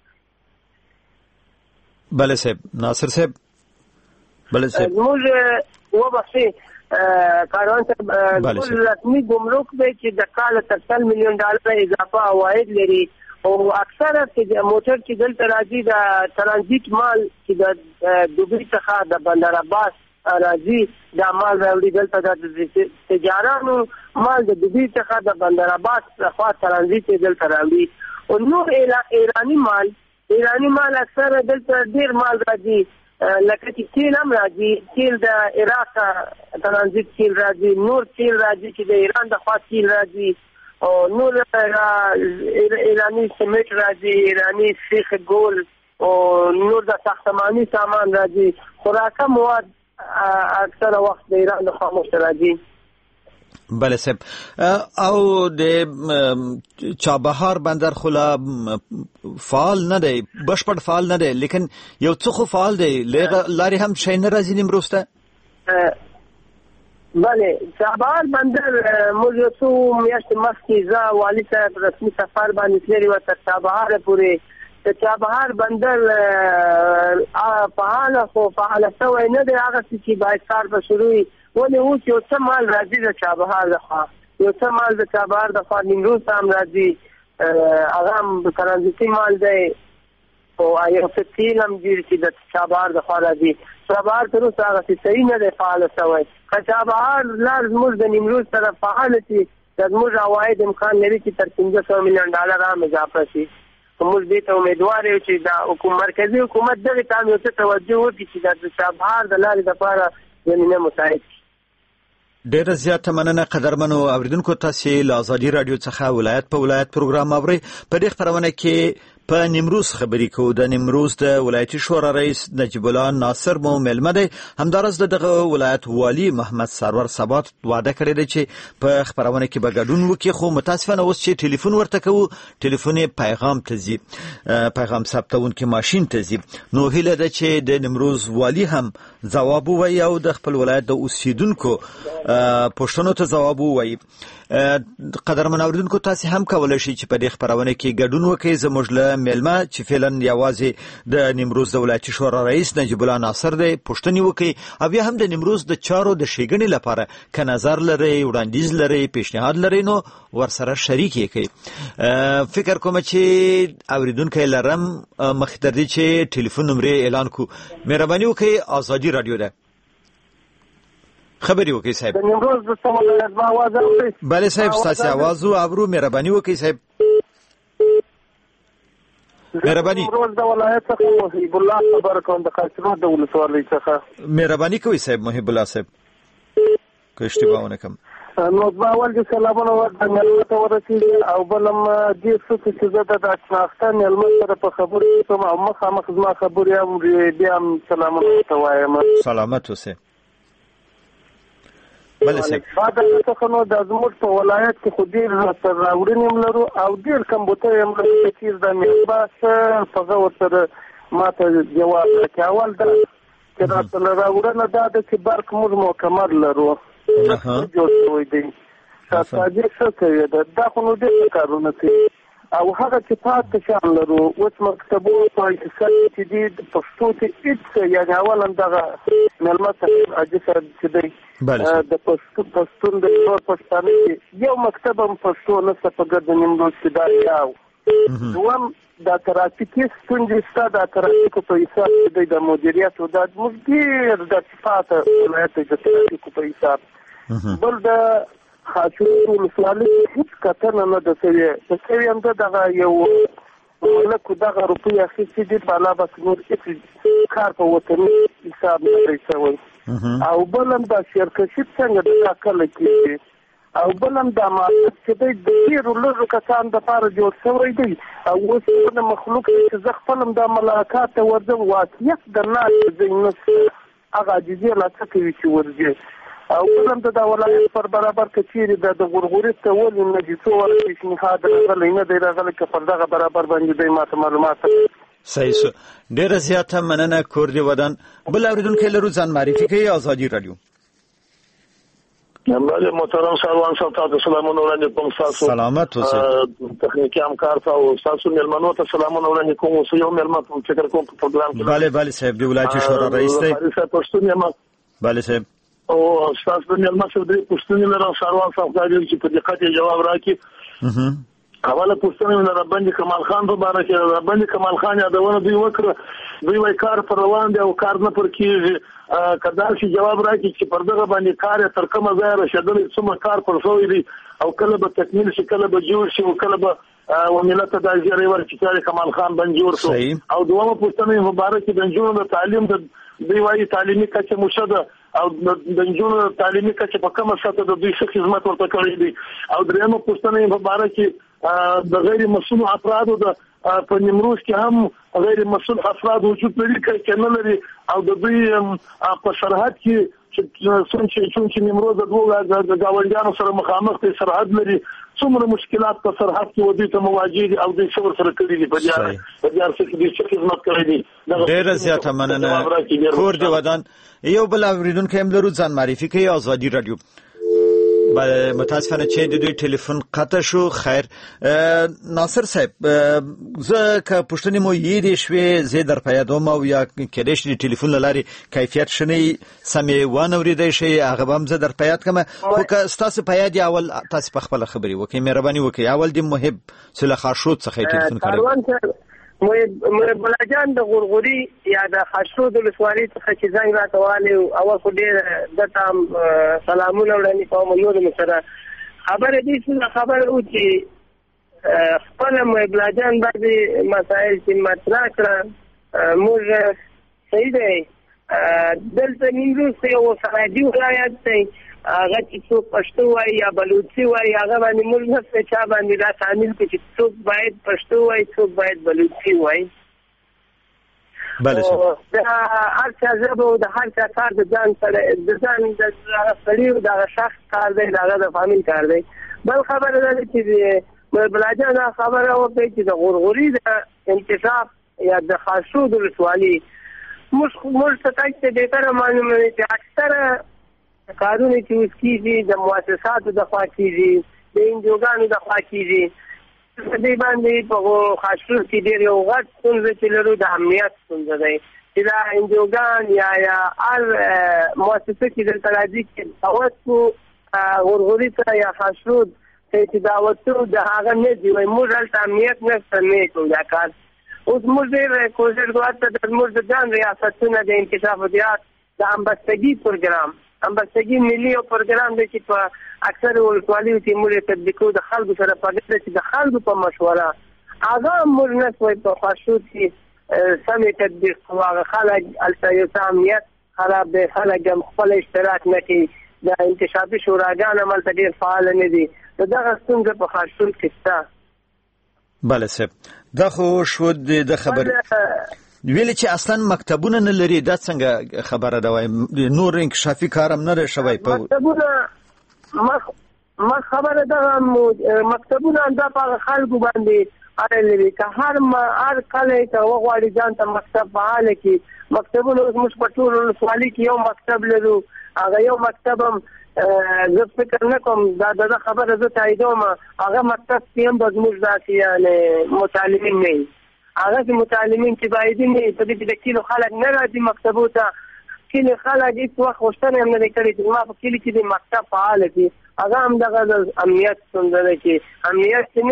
بله صاحب ناصر صاحب بله صاحب موږ وبخښئ کاروان صاحب موږ رسمي ګمرک دی چې د کاله تر سل میلیون ډالر اضافه عواید لري او اکثره چې موټر چې دلته راځي د ترانزیت مال چې د دوبۍ څخه د بندر عباس راځي دا مال راوړي دلته د تجارانو مال د دوبۍ څخه د بندر عباس څخه ترانزیت دلته راوړي او نور ایرانی مال ایرانی مال اکثره دلته ډیر مال راځي لکه چې تیل هم راځي تیل د عراق ترانزیت تیل راځي نور تیل راځي چې د ایران د خوا تیل راځي او نور ایرانی سمیت راځي ایرانی سیخ ګول او نور د ساختماني سامان راځي خوراکه مواد اکثره وخت د ایران د خاموش راځي. بله صاحب او د چابهار بندر خلا فعال نه دی بشپړ فعال نه دی لیکن یو څه خو فعال دی لارې هم شی نه راځي نیمروز ته. بله چابهار بندر موږ یو څو میاشتې مخکې زه والي صاحب رسمي سفر باندې تللي وه تر چابهاره پورې د چابهار بندر فعاله خو فعاله شوی نه دی هغسې چې باید کار به شروع وي ولې اوس یو څه مال راځي د چابهار دخوا یو څه مال د چابهار دخوا نیمروز ته هم راځي هغه هم ترانزیتي مال دی او یو څه تیل هم ډېر چې د چابهار دخوا راځي. چابهار تر اوسه هغسې صحیح نه دی فعاله شوی که چابهار لار زموږ د نیمروز سره فعاله شي د زموږ عواید امکان لري چې تر پنځه سوه میلیون ډالر هم اضافه شي. موږ دې ته امیدوار یو چې د مرکزي حکومت دغې ته هم یو څه توجه وکړي چې د چابهار د لارې دپاره زمینه مساعد شي. ډیره زیاته مننه قدرمنو اوریدونکو تاسې له ازادي راډیو څخه ولایت په ولایت پروګرام اورئ. په دې خپرونه کې په نیمروز خبرې کوو. د نیمروز د ولایتي شورا رئیس نجیب الله ناصر مو مېلمه دی. همداراز د دغه ولایت والي محمد سرور ثبات وعده کړې ده چې په خپرونه کې به ګډون وکړي خو متاسفانه اوس چې ټلیفون ورته کوو ټلیفون پیغام ته ځي پیغام ثبتونکي ماشین ته ځي. نو هیله ده چې د نیمروز والي هم ځواب ووایي او د خپل ولایت د اوسیدونکو پوښتنو ته ځواب ووایي. قدرمن اوریدونکو تاسې هم کولی شئ چې په دې خپرونه کې ګډون وکړئ. زموږ له مېلمه چې فعلا یوازې د نیمروز د ولایتي شورا رئیس نجیب الله ناصر دی پوښتنې وکړئ او بیا هم د نیمروز د چارو د ښېګڼې لپاره که نظر لرئ وړاندیز لرئ پیشنهاد لرئ نو ورسره شریک یې کړئ. فکر کوم چې اوریدونکی لرم مخکې تر دې چې ټلیفون نمرې اعلان کړو مهرباني وکړئ ازادي راډیو ده خبرې وکړئ صاحب. د نیمروز د سمول ما आवाज اورئ؟ بله صاحب ستاسې आवाज اورو مهرباني وکړئ صاحب مهرباني. نیمروز د ولایت څخه محب الله خبر کوم د خاصرو د ولسوالۍ څخه. مهرباني کوئ صاحب محب الله صاحب که اشتباه ونه کړم. نو زما اول د سلامونه ورته مېلمه ته ورسېږي او بل هم دې څه چې زه د اشناخته مېلمه سره په خبرې کوم او مخامخ زما خبرې هم بیا هم سلامونه ورته وایم. سلامت اوسئ. بله صاحب بعد څخه نو د زموږ په ولایت کې خو ډېر سر راوړنې هم لرو او ډېر کمبوټۍ هم لرو چې د مېلمه هغه ورسره ما ته جواب راکړي. اول دا چې راته راوړنه دا ده چې برق موږ مکمل لرو جوړ شوی دی ساتاجي څه کوي دا خو نو ډېر کارونه کوي او هغه چې پاتې شان لرو اوس مکتبو په اقتصاد چې دي د پښتو کې هېڅ یعنې اولا دغه مېلمه ته حاجي صاحب چې دی د پښتو پښتون د نور پښتانه کې یو مکتب هم پښتو نشته په ګرد نیمروز کې دا یو. دویم د ترافیکي ستونزې شته د ترافیکو په حساب د مدیریت او د موږ ډېر د صفات ولایت د ترافیکو په حساب بل د خاصو ولسوالۍ هیڅ کتنه نه ده شوې د شوې هم دغه یو ملکو دغه روپۍ اخیستې دي په علاوه بس نور هېڅ کار په وطني حساب نه دی شوی او بل هم دا شیرکشي څنګه د ټاکله کېږي او بل هم دا مالک چې دی د ډېرو لږو کسانو دپاره جوړ شوی دی او اوس د مخلوق چې زه خپل هم دا ملاقات ته ورځم واقعیت د ناست ځای نشته هغه عاجزي لا څه کوي چې ورځي او بل هم د دا ولایت پر برابر که چېرې د د غورغوري ته ولې نه دي څو وخت پیشنهاد راغلی نه دی راغلی که پر دغه برابر باندې دی ما ته معلومات صحیح شو. ډېره زیاته مننه کور دې ودان. بل اورېدونکی لرو ځان معرفي کوي ازادي راډیو. بله محترم سروان صاحب تاسو سلامونه وړاندې کوم تاسو سلامت اوسئ تخنیکی همکار او تاسو مېلمنو ته سلامونه وړاندې کوم اوس یو مېلمه په فکر کوم په پروګرام کې بله بله صاحب د ولایتي شورا رئیس دی پښتون یم بله صاحب او تاسو د مېلمه سره د پښتون لرم سروان صاحب دا چې په دقت جواب راکړي اوله پوښتنه مې د باندې کمال خان په اړه کې د باندې کمال خان یادونه دوی وکړه دوی وايي کار پر روان دی او کار نه پر کیږي کدا چې جواب راکړي چې پر دغه باندې کار تر کومه ځای رسیدلی څومره کار پر شوی دی او کله به تکمیل شي کله به جوړ شي او کله به وملت د اجازه ورکړي کمال خان باندې جوړ شو او دومره پوښتنه مبارک د نجونو د تعلیم د دوی وايي تعلیمي کچه مشده او د نجونو تعلیمي کچه په کومه سطح د دوی څخه خدمت ورته کړی دی او درېمه پوښتنه مبارک د غیر مسؤل افرادو د په نیمروز کې هم غیر مسؤل افراد وجود لري چې نه لري او د دوی په سرحد کې چې چې نیمروز د دوه گاونډیانو سره مخامخ دي سرحد لري څومره مشکلات په سرحد کې ودی ته مواجه دي او د څور سره کړی دي په دیار په دیار څخه دي چې خدمت کوي دي ډېر زیاته مننه کور دی ودان. یو بل اوریدونکو هم لرو ځان معرفي کوي ازادي رادیو. بله متاسفانه چې د دوی ټلیفون قطع شو. خیر ناصر صاحب زه که پوښتنې مو یې شوې زه در پیادوم او یا کېدای شي د ټلیفون له لارې کیفیت ښه نه سمې وانورېدی شي هغه به هم زه در پیاد کړم خو که ستاسو په یاد اول تاسو په خپله خبرې وکړئ مهرباني وکړئ. اول د محب صله خاشود څخه یې ټلیفون کړی محب الله جان د غورغوري یا د خاشود ولسوالۍ څخه چې زنګ راته والی اول خو ډېر ده ته سلامونه وړاندې کوم نور مې سره خبره دې شوه خبره و چې خپله محب الله جان بعضې مسایل چې مطرح کړه موږ صحیح دی دلته نیمروز یو سرحدي ولایت دی هغه چې څوک پښتو وایي یا بلوچي وایي هغه باندې موږ نه چا باندې دا تعمیل کړو چې څوک باید پښتو وایي څوک باید بلوچي وایي د هر چا ژبه او د هر چا کار د ځان سره د ځان د سړي او د شخص کار دی د هغه د فامیل کار دی. بل خبره دا ده چې بلاجان خبره وکړي چې د غورغوري د انکشاف یا د خاشود ولسوالۍ موږ ته تاسو ته ډېره معلومه ده چې اکثره کارونه چې اوس کېږي د مؤسساتو د خوا کېږي د انجوګانو د خوا کېږي په دې باندې په خاشود کې ډېر یو غټ ستونزه چې لرو د امنیت ستونزه دی چې دا انجوګان یا یا هر مؤسسه چې دلته راځي چې دعوت کو غورغوري ته یا خاشود ته چې دعوت کو د هغه نه دی وایي موږ هلته امنیت نشته نه کوو دا کار. اوس موږ ډېر کوشش کوو چې زموږ د ځان ریاستونه د انکشافاتیات د همبستګي پروګرام همبستګي ملي او پروګرام دی چې په اکثر ولسوالیو کې موږ تطبیقو د خلکو سره په ګډه چې د خلکو په مشوره هغه موږ نه شوی په خاشود کې سمې تطبیق کوو هغه خلک هلته یو څه امنیت خراب دی خلک هم خپل اشتراک نه کوي د انکشافي شوراګان هم هلته ډېر فعال نه دي د دغه ستونزه په خاشود کې شته. بله صاحب دا خو شو د خبرې ویل چې اصلا مکتبونه نه لري دا څنګه خبره ده وای نور انکشافي کارم نه شوی په مکتبونه ما خبره ده مکتبونه دا په خلکو باندې اړه لري که هر هر کله ته وغواړي ځان ته مکتب فعال کړي مکتبونه اوس موږ په ټول ولسوالۍ کې یو مکتب لرو هغه یو مکتب هم زه فکر نه کوم دا د خبره زه تاییدوم هغه مکتب کې هم به زموږ داسې یعنې متعلمین نه وي هغه چې متعلمین چې باید نه په دې کې د کلو خلک نه راځي مکتبو ته کلي خلک هېڅ وخت غوښتنه هم نه دی کړې چې ما په کلي کې د مکتب فعاله کړي هغه هم دغه د امنیت ستونزه ده چې امنیت چې نه وي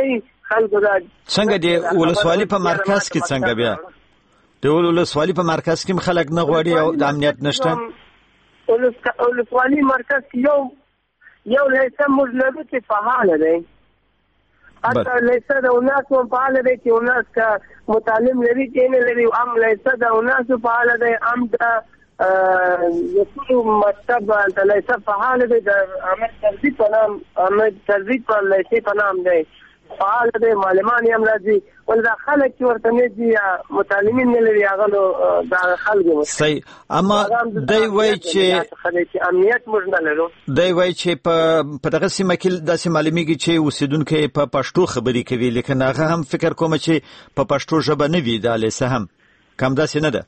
خلکو دا څنګه د ولسوالي په مرکز کې څنګه بیا د ولسوالي په مرکز کې خلک نه غواړي او د امنیت نشته؟ ولسوالي مرکز کې یو یو لیسه موږ لرو چې فعال دی، حتی لیسه د اوناس هم فعال دی چې اوناس که متعلم لري چې نه لري، هم لیسه د اوناس فعال دی، هم د یو مکتب د لیسه فعال دی، د احمد ترزی په نام احمد ترزی په لیسه په نام دی فعال دی، معلمان هم راځي، ول دا خلک چې ورته نه دي متعلمین نه لري هغه د خلکو صحیح. اما دی وایي چې امنیت موږ نه لرو. دی وایي چې په دغه سیمه کې داسې معلومیږي چې اوسیدونکي په پښتو خبرې کوي، لیکن هغه هم فکر کوم چې په پښتو ژبه نه وي، دا لیسه هم کم داسې نه ده.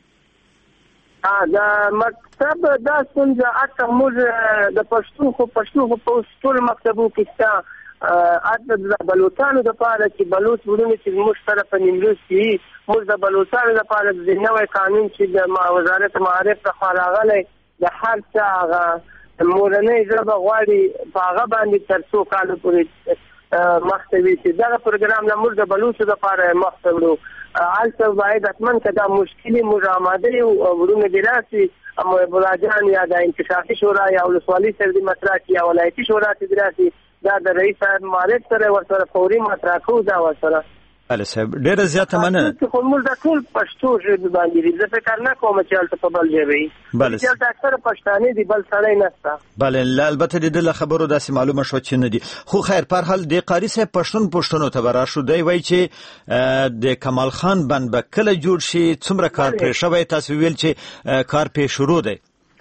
د مکتب دا څنګه اته موږ د پښتو خو پښتو خو په ټول مکتبو کې شته، اته د بلوچستان د پاره چې بلوچ ورونه چې موږ سره په نیمروز کې موږ د بلوچستان لپاره د نوې قانون چې د وزارت معارف څخه راغلی د هر څه هغه مورنۍ ژبه غواړي په هغه باندې تر څو کال پورې مخته وي چې دغه پروګرام نه موږ د بلوچ لپاره مخته وړو. هلته باید حتما که دا مشکلې موږ آماده یو ورونه دې راسي بلاجان یا د انکشافي شورا یا ولسوالي سره دې مطرح کړي یا ولایتي شورا ته دې راسي، دا د رئیس صاحب معارف سره ورسره فوري مطرح کوو دا ورسره. بله صاحب ډېره زیاته مننه. خو موږ د ټول پښتو ژبې باندې زه فکر نه کوم چې هلته په بل ژبه وي، چې هلته اکثره پښتانه دي، بل سړی نشته. بله البته د ده له خبرو داسې معلومه شوه چې نه دي. خو خیر په هر حال د قاري صاحب پښتون پوښتنو ته به راشو. دی وایي چې د کمال خان بند به کله جوړ شي، څومره کار پرې شوی؟ تاسو ویل چې کار پرې شروع دی.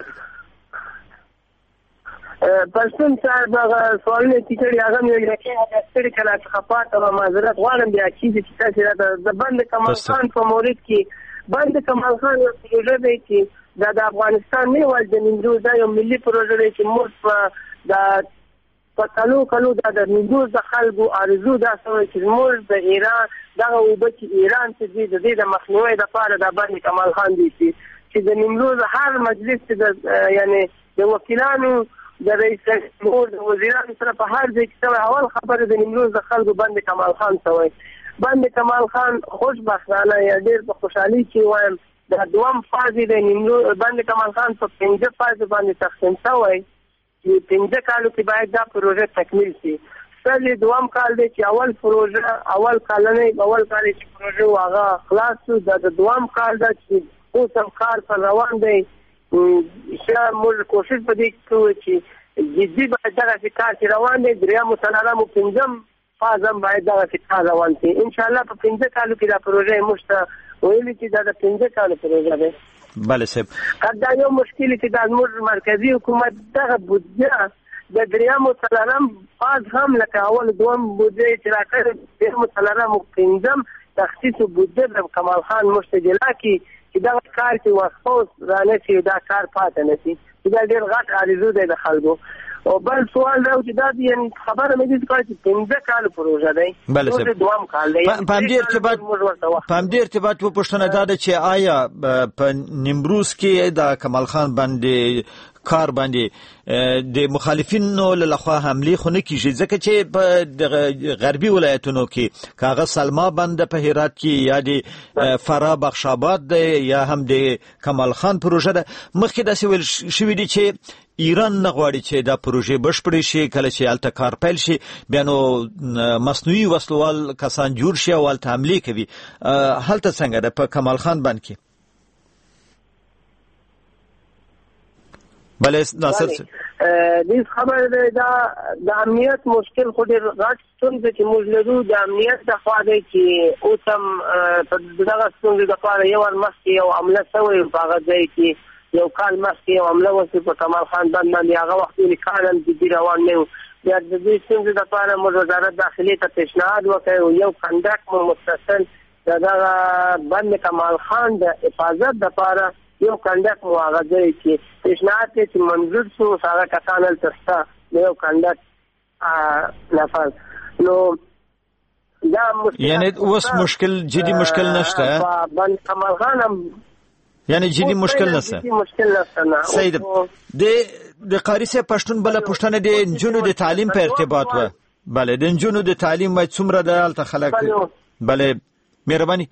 پښتون صاحب هغه سوالونه چې کړي هغه مې ویل چې ستړي کله څخه پات او معذرت غواړم بیا چې تاسو را د بند کمال خان په مورید کې بند کمال خان یو پروژه دی چې د افغانستان نه ول د نیمروز دا یو ملي پروژه دی چې موږ د په کلو کلو د نیمروز د خلکو ارزو دا سوي چې موږ د ایران دغه وبو چې ایران ته دي د دې د مخنیوي لپاره د بند کمال خان دی چې د نیمروز هر مجلس د یعنی د وکیلانو د رئیس جمهور د وزیرانو سره په هر ځای کې سوی اول خبره د نیمروز د خلکو بند کمال خان سوی. بند کمال خان خوشبختانه یا ډېر په خوشحالي کې وایم د دوم فاز د نیمروز بند کمال خان په پنځه فاز باندې تقسیم شوی چې پنځه کالو کې باید دا پروژه تکمیل شي. سل دوم کال دی چې اول پروژه اول کالنۍ اول کال چې پروژه هغه خلاص شو، د دوم کال دا چې اوس هم کار پر روان دی. شه موږ کوشش پدې کوو چې جدي باید دغه کار چې روان دی، دریم څلورم او پنځم فاز هم باید دغه کار روان شي. ان شاء الله په پنځه کالو کې دا پروژه موږ ته ویلي چې دا د پنځه کالو پروژه ده. بله صاحب دا یو مشکل چې دا زموږ مرکزي حکومت دغه بودجه د دریم څلورم فاز هم لکه اول دوم بودجه چې راکړی دریم څلورم او پنځم تخصیص بودجه د کمال خان موږ ته جلا کړي چې دا کار چې وسپوس رانه شي دا کار پاتې نه شي، دا ډېر غټ آرزو دی د خلکو. او بل سوال دا چې دا یعنی خبره مې دې کړې چې پنځه کال پروژه دی، بله دوام کال دی. په همدې ارتباط په همدې ارتباط و پوښتنه دا ده چې آیا په نیمروز کې د کمال خان باندې کار باندې د مخالفینو له لخوا حملې خو نه کیږي، ځکه چې په غربي ولایتونو کې کاغه سلما بند په هرات کې یا د فرا بخشاباد دی یا هم د کمال خان پروژه ده. مخکې داسې ویل شوي دي چې ایران نه غواړي چې دا پروژې بشپړې شي، کله چې هلته کار پیل شي بیا نو مصنوعي وسلوال کسان جوړ شي او هلته حملې کوي. هلته څنګه ده په کمال خان بند کې؟ بله ناصر دې خبره ده دا د امنیت مشکل خو ډېر غټ ستونزه چې موږ لرو د امنیت د خوا دی چې اوس هم په دغه ستونزې دپاره یو ور مخکې یو حمله شوی په هغه ځای کې یو کال مخکې یو حمله وشوه په کمال خان بند باندې، هغه وخت ولې کال هم جدي روان نه و. بیا د دې ستونزې دپاره موږ وزارت داخلي ته پیشنهاد وکړی او یو کنډک مو مستقل د دغه بند کمال خان د حفاظت دپاره یو کنډک مو هغه ځای کې پیشنهاد کې چې منظور شو هغه کسان هلته شته یو کنډک نفر. نو دا یعنی اوس مشکل جدي مشکل نشته بند کمال خان هم یعنی جدي مشکل نشته. مشکل نشته. صحیح. د د قاری صاحب پښتون بل پښتنه د جنو د تعلیم په ارتباط و بله د نجونو د تعلیم وای څومره د هلته خلک بله مهرباني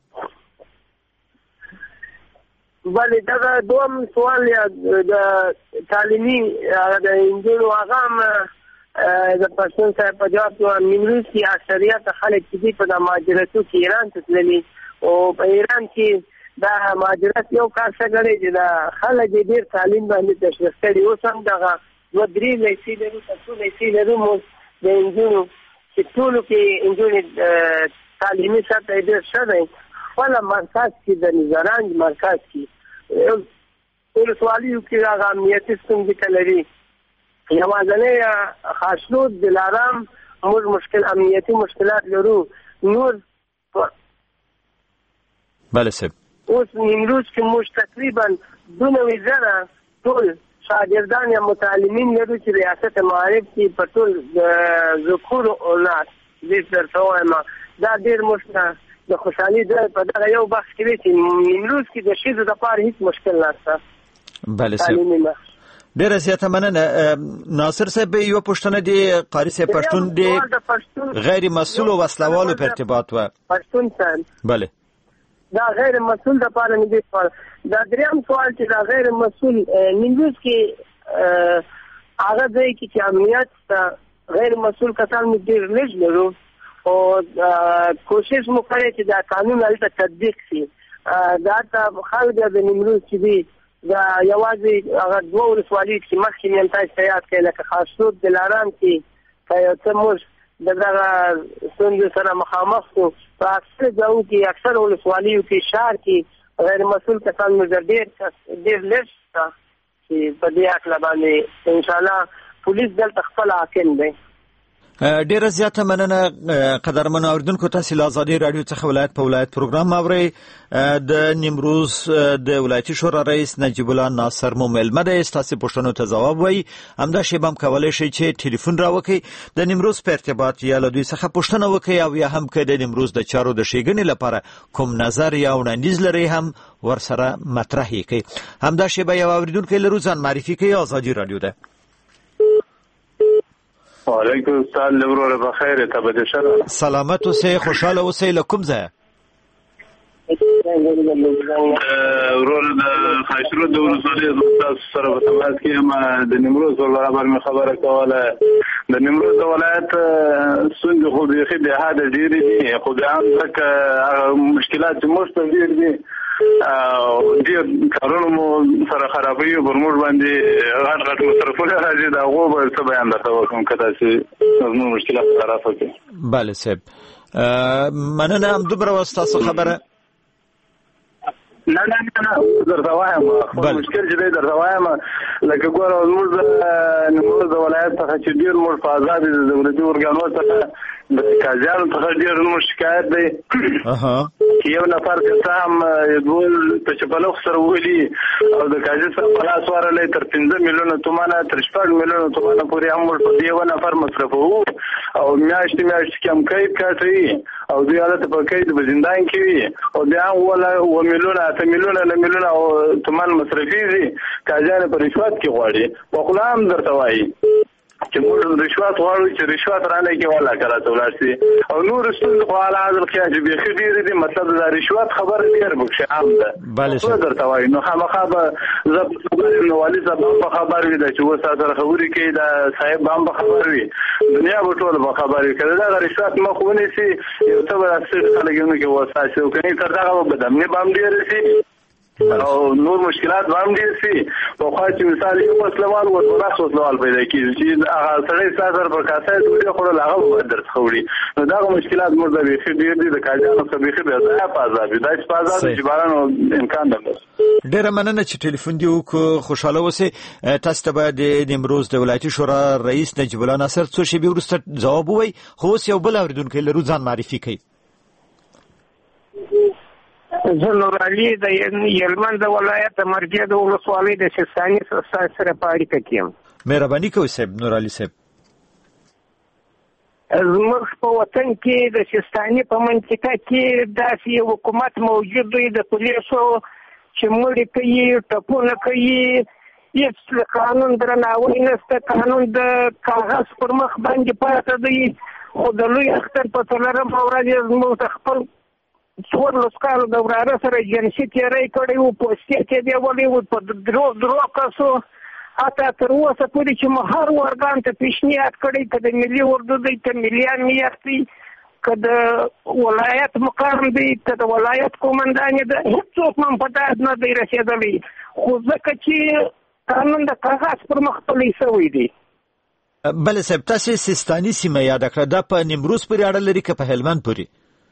بله دغه دوم سوال یا د تعلیمي د نجونو هغه هم د پښتون صاحب په جواب کې نیمروز کې اکثریت خلک چې دي په د مهاجرتو کې ایران ته تللي او په ایران کې دا مهاجرت یو کار څه ګڼي چې د خلک ډېر تعلیم باندې تشویق کړي. اوس هم دغه دوه درې لیسې لرو څو لیسې لرو موږ د نجونو چې ټولو کې نجونې تعلیمي سطح یې ډېر ښه دی. خپله مرکز کې د نظرانج مرکز کې ولسوالیو کې هغه امنیتي ستونزې که لري یوازنی خاشلود دلارام موږ مشکل امنیتي مشکلات لرو. نور بله صاحب اوس نیمروز کې موږ تقریبا دوه نوي زره ټول شاګردان یا متعلمین لرو چې ریاست معارف کې په ټول د ذکور اولاد دې درته وایم دا ډېر موږ د خوشحالي ځای په دغه یو بخش کې دی چې نیمروز کې د ښځو دپاره هېڅ مشکل نشته. بله صاحب ډیره زیاته مننه. ناصر صاحب یو پوښتنه دی قاری صاحب پښتون دی غیر مسؤل او وسلوالو په ارتباط و پښتون صاحب بله دا غیر مسؤل د پاره نه دی. دا دریم سوال چې دا غیر مسؤل نیمروز کې هغه ځای کې چې امنیت غیر مسؤل کسان موږ ډېر لږ لرو او کوشش مو کړی چې دا قانون هلته تطبیق شي. دا ته خلک د نیمروز چې دي دا یوازې هغه دوه ولسوالۍ چې مخکې مې هم تاسو ته یاد کړی لکه خاشرود دلارام کې که یو څه موږ د دغه ستونزو سره مخامخ شو په اکثر ځایو کې اکثر ولسوالیو کې ښار کې غیر مسؤل کسان موږ ډېر ډېر لږ شته چې په دې هکله باندې انشاءالله پولیس دلته خپل حاکم دی. ډیره زیاته مننه قدرمنو اوریدونکو. تاسو له ازادي رادیو څخه ولایت په ولایت پروګرام اورئ. د نیمروز د ولایتي شورا رئیس نجیب الله ناصر مو مېلمه دی. ستاسو پوښتنو ته ځواب وایي همدا شیبه هم کولی شئ چې ټلیفون راوکړئ د نیمروز په ارتباط یا له دوی څخه پوښتنه وکړئ او یا هم که د نیمروز د چارو د ښېګڼې لپاره کوم نظر یا وړاندیز لرئ هم ورسره مطرح یې کړئ. همدا شیبه یو اوریدونکی لرو ځان معرفي کوي. ازادي رادیو ده. وعلیکم السلام لورو بخیر تبد شر سلامت اوسئ خوشاله اوسئ. له کوم ځایه؟ ورور د خاشرود د ولسوالۍ د تاسو سره په تماس کې هم د نیمروز ولایت باندې خبره کوله. د نیمروز ولایت څنګه خو بيخي به هدا ډېرې دي خو بیا هم ځکه مشکلات چې موږ ته ډېر دي او ډېر کارونه مو سره خرابوي پر موږ باندې غټ غټ مصرفونه راځي د هغو به څه بیان درته وکړم که داسې زموږ مشکلات طرف وکړي. بله صاحب مننه. همدومره وه ستاسو خبره؟ نه نه نه درته وایم خپل مشکل چې دی درته وایم لکه ګوره زموږ د نیمروز د ولایت څخه چې ډېر موږ په ازادې د دولتي ارګانو څخه د قاضیانو څخه ډېر زموږ شکایت دی چې یو نفر که څه هم دوه په چپلوخ سره وولي او د قاضي سره په لاس ورلی تر پنځه میلیونه تومنه تر شپږ میلیونه تومنه پورې هم موږ په دې یوه نفر مصرفوو او میاشتې میاشتې کې هم قید کاټوي او دوی هلته په قید په زندان کې وي او بیا هم اووه میلیونه اته میلیونه نه میلیونه تومن مصرفېږي قاضیان په رشوت کې غواړي. بخلا هم درته وایي چې موږ رشوت غواړو چې رشوت رانه کې والا کرا ته ولاړ شي او نور ستونزې خو حالا حاضر کې چې بيخي ډېرې دي. مطلب دا رشوت خبره ډېر بکشي عام ده. څه درته وایي نو خامخا به زه نو والي صاحب هم په خبر وي چې اوس سره خبرې کوي دا صاحب هم په خبر وي دنیا به ټوله په خبر وي. که دغه رشوت مخ ونیسي یو څه به داسې خلک یې ونکړي وساتي او که نه تر دغه به بدامني به هم ډېرې شي او نور مشکلات به هم ډېر شي. پخوا چې مثال یو وسلوال و دوه وسلوال پیدا کېږي چې هغه سړی ستا سره پر کاسه ډوډۍ خوړل هغه به درڅخه وړي. نو دغه مشکلات موږ ته بیخي ډېر دي د قاضیانو څخه بیخي بېځایه په عذاب وي. داسې په عذاب وي چې بارانو امکان نه لري. ډېره مننه چې ټلیفون دې وکړو. خوشحاله اوسئ. تاسو ته به د نیمروز د ولایتي شورا رئیس نجیب الله ناصر څو شېبې وروسته ځواب ووایي. خو اوس یو بل اورېدونکی لرو ځان معرفي کوي. زه نورعلي د هلمند ولایت د مرکز د ولسوالۍ د سیستاني سره په اړیکه کې یم. مهرباني کوئ صاحب نورعلي صاحب. زموږ په وطن کې د سیستاني په منطقه کې داسې یو حکومت موجود دی د پولیسو چې مړي کوي ټپونه کوي هېڅ قانون درناوی نشته. قانون د کاغذ پر مخ باندې پاته دی خو د لوی اختر په څلورمه ورځ زموږ د خپل څوارلس کالو د وراره سره جنسي تېری کړی و، پوستې ته یې ولی و په درو درو کسو، حتی تر اوسه پورې چې مو هر ارګان ته پیشنهاد کړی، که د ملي اردو دی، که ملي امنیت دی، که د ولایت مقام دی، که د ولایت قومندان دی، هېڅوک هم په داد نه دی رسېدلی. خو ځکه چې قانون د کاغذ پر مخ پلی شوی دی. بله صاحب، تاسې سیستاني سیمه یاده کړه، دا په نیمروز پورې اړه لري که په هلمند پورې؟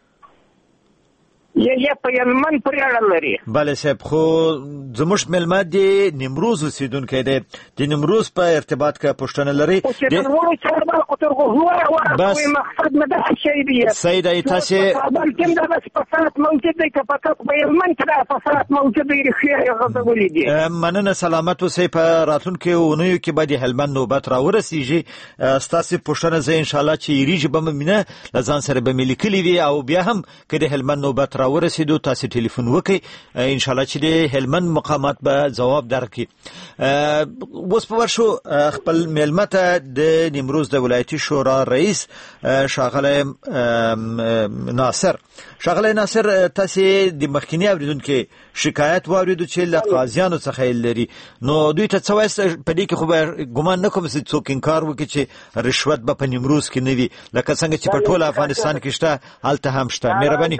یا یا په هلمند پورې اړه لري. بله صاحب، خو زموږ مېلمه د نیمروز اوسېدونکی دی، د نیمروز په ارتباط که پوښتنه لري بس مقصد نه داسې شی دی. صحیح دی. تاسې کابل کې هم داسې فساد موجود دی، که فقط په هلمند کې دا فساد موجود دی، ریښې یې غځولي دي. مننه، سلامت اوسئ. په راتلونکو اونیو کې به د هلمند نوبت راورسېږي. ستاسې پوښتنه زه انشاءالله چې یېرېږي به مې مینه له ځان سره به مې لیکلي وي، او بیا هم که د هلمند نوبت راورسېدو تاسې ټلیفون وکړئ، انشاءالله چې د هلمند مقامات به ځواب درکړي. اوس په ورشو خپل میلمه ته د نیمروز د ولایتي شورا رئیس ښاغلی ناصر. ښاغلی ناصر، تاسې د مخکیني اورېدونکي شکایت واورېدو چې له قاضیانو څخه یې لري، نو دوی ته څه وایست؟ په دې کې خو به ګمان نه کوم چې څوک انکار وکړي چې رشوت به په نیمروز کې نه وي، لکه څنګه چې په ټول افغانستان کې شته هلته هم شته. مهرباني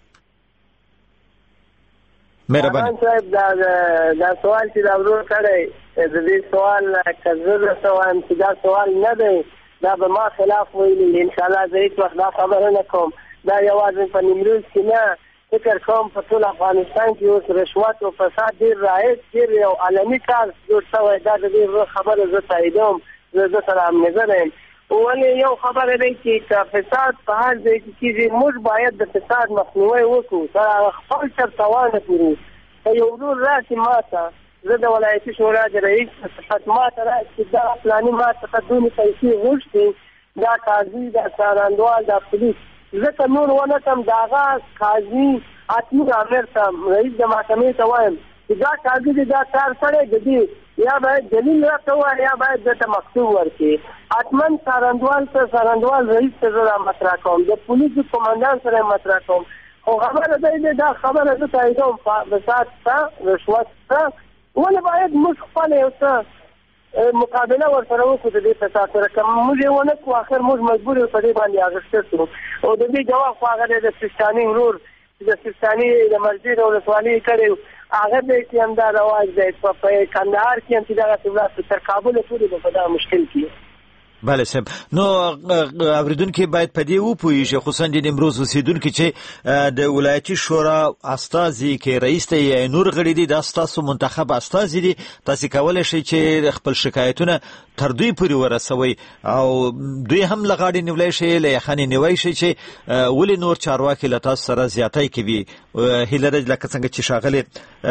مهرباني صاحب، دا دا سوال چې دا ورور کړی، د دې سوال که زه درته وایم چې دا سوال نه دی، دا به ما خلاف ویلي. انشاءالله زه هېڅ وخت دا خبره نه کوم. دا یوازې په نیمروز کې نه، فکر کوم په ټول افغانستان کې اوس رشوت او فساد ډېر رایج، ډېر یو عالمي کار جوړ شوی. دا د دې خبره زه تاییدوم، زه زه سره همنظره یم. ولې یو خبره دی چې که فساد په هر ځای کې کېږي، موږ باید د فساد مخنیوی وکړو تر خپل چرتوانه پورې. که یو ورور راشي ما ته، زه د ولایتي شورا د رئیس په صفت ما ته راشي چې دا فلاني ما څخه دومره پیسې غوښتي، دا قاضي، دا څارندوال، دا پولیس، ځکه نور ونه کړم، د هغه قاضي حتمي امر ته، رئیس د محکمې ته وایم چې دا قاضي دی دا کار کړی، د دې یا باید دلیل راته ووایي یا باید درته مکتوب ورکړي. حتما څارندوال ته څارندوال رئیس ته زه را مطرح کوم، د پولیسو قمندان سره مطرح کوم. خو خبره دی دا خبره زه تاییدوم، فساد شته، رشوت شته، ولې باید موږ خپله یو څه مقابله ورسره وکړو د دې فساد سره. که موږ یې ونه کړو، آخر موږ مجبور یو په دې باندې اخیسته شو. او د دې جواب خو هغه دی د سیستاني ورور چې د سیستاني د مسجد ولسوالۍ کړی، هغه دی چې همدا رواج دی. په کندهار کې هم چې دغسې ولاړ تر کابله پورې به په دغه مشکل کې. بله صاحب، نو اوریدونکي باید په دې وپوهېږي، خصوصا د نیمروز اوسېدونکي چې د ولایتي شورا استازي کې رئیس ته یا نور غړي دي، دا ستاسو منتخب استازي دي. تاسې کولی شئ چې خپل شکایتونه تر دوی پورې ورسوئ، او دوی هم له غاړې نیولی شئ، له یخنې نیوی شئ چې ولې نور چارواکي له تاسو سره زیاتی کوي. هیله ده لکه څنګه چې ښاغلي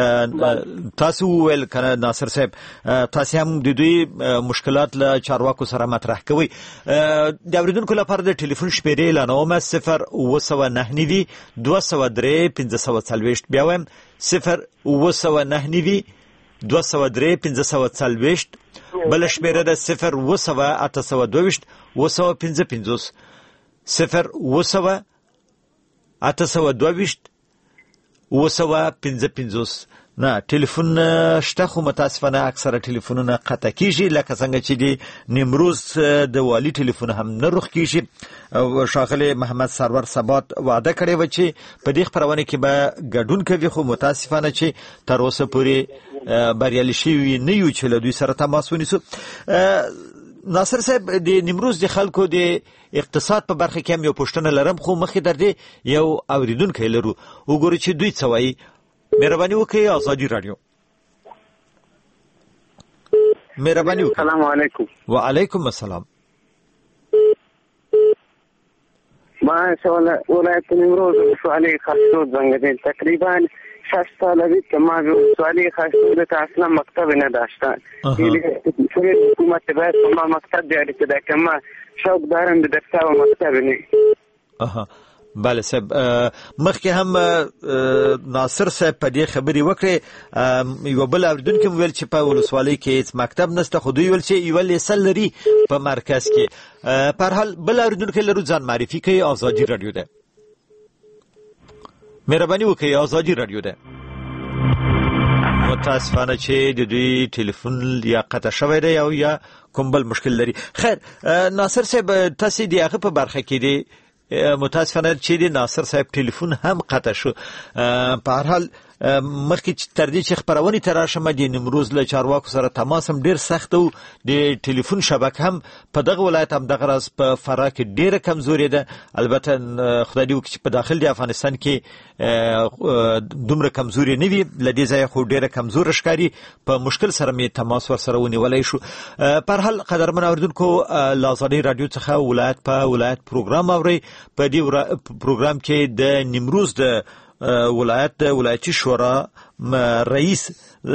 تاسو وویل که ناصر صاحب، تاسې هم د دوی مشکلات له چارواکو سره مطرح کوي. د اوریدونکو لپاره د ټلیفون شمیرې اعلانومه: صفر اوه سوه نهه نوي دوه سوه درې پنځه سوه څلوېښت. بیا وایم: صفر اوه سوه نهه نوي دوه سوه درې پنځه سوه څلوېښت. بله شمیره ده صفر اوه سوه اته سوه دوهویشت اوه سوه پنځه پنځوس. صفر اوه سوه اته سوه دوهویشت اوه سوه پنځه پنځوس. نه ټلیفون شته، خو متاسفانه اکثره ټلیفونونه قطع کیږي، لکه څنګه چې د نیمروز د والي ټلیفون هم نه رخ کیږي. او ښاغلی محمد سرور ثبات وعده کړې وه چې په دې خپرونه کې به ګډون کوي، خو متاسفانه چې تر اوسه پورې بریالي شوي نه یو چې له دوی سره تماس ونیسو. ناصر صاحب، د نیمروز د خلکو د اقتصاد په برخه کې هم یو پوښتنه لرم، خو مخکې در دې یو اوریدونکی لرو، وګورو چې دوی څه وایي. مهرباني وکړئ، ازادي راډیو. مهرباني وکړئ. السلام علیکم. وعلیکم السلام. ما شغل ولایت نیمروز ولسوالۍ خاشرود زنگدل تقریبا شش سال بود که ما به ولسوالی خاشرود تا اصلا مکتب نداشتن. شوی حکومت باید ما مکتب جاری کده که ما شوق دارم به درس و مکتب نه. آها. بله صاحب، مخکې هم ناصر صاحب په دې خبرې وکړې. یو بل اوریدونکي ویل چې په ولسوالۍ کې هیڅ مکتب نشته، خو دوی ویل چې یوه لیسه لري په مرکز کې. په هر حال بل اوریدونکو لرو ځان معرفي کوي. آزادي رادیو ده. مهرباني وکړئ. آزادي رادیو ده. متاسفانه چې د دوی ټلیفون یا قطع شوی دی او یا کوم بل مشکل لري. خیر ناصر صاحب تاسو دی هغه په برخه کې دی متاسفانه چې دی ناصر صاحب ټلیفون هم قطع شو. په هر حال مخکې تر دې چې خبرونه تر شمه د نیمروز له چارواکو سره تماس هم ډیر سخت و. د ټلیفون شبکه هم په دغه ولایت هم دغه راز په فراه کې ډیره کمزوري ده. البته خدای دې وکړي چې په داخل د افغانستان کې دومره کمزوري نه وي. لدې ځای خو ډیره کمزور ښکاري. په مشکل سره می تماس ور سره ونیولای شو. په هر حال قدرمن اوریدونکو له آزادي رادیو څخه ولایت په ولایت پروګرام اوري. په دې پروګرام کې د نیمروز د ولایت د ولایتي شورا رئیس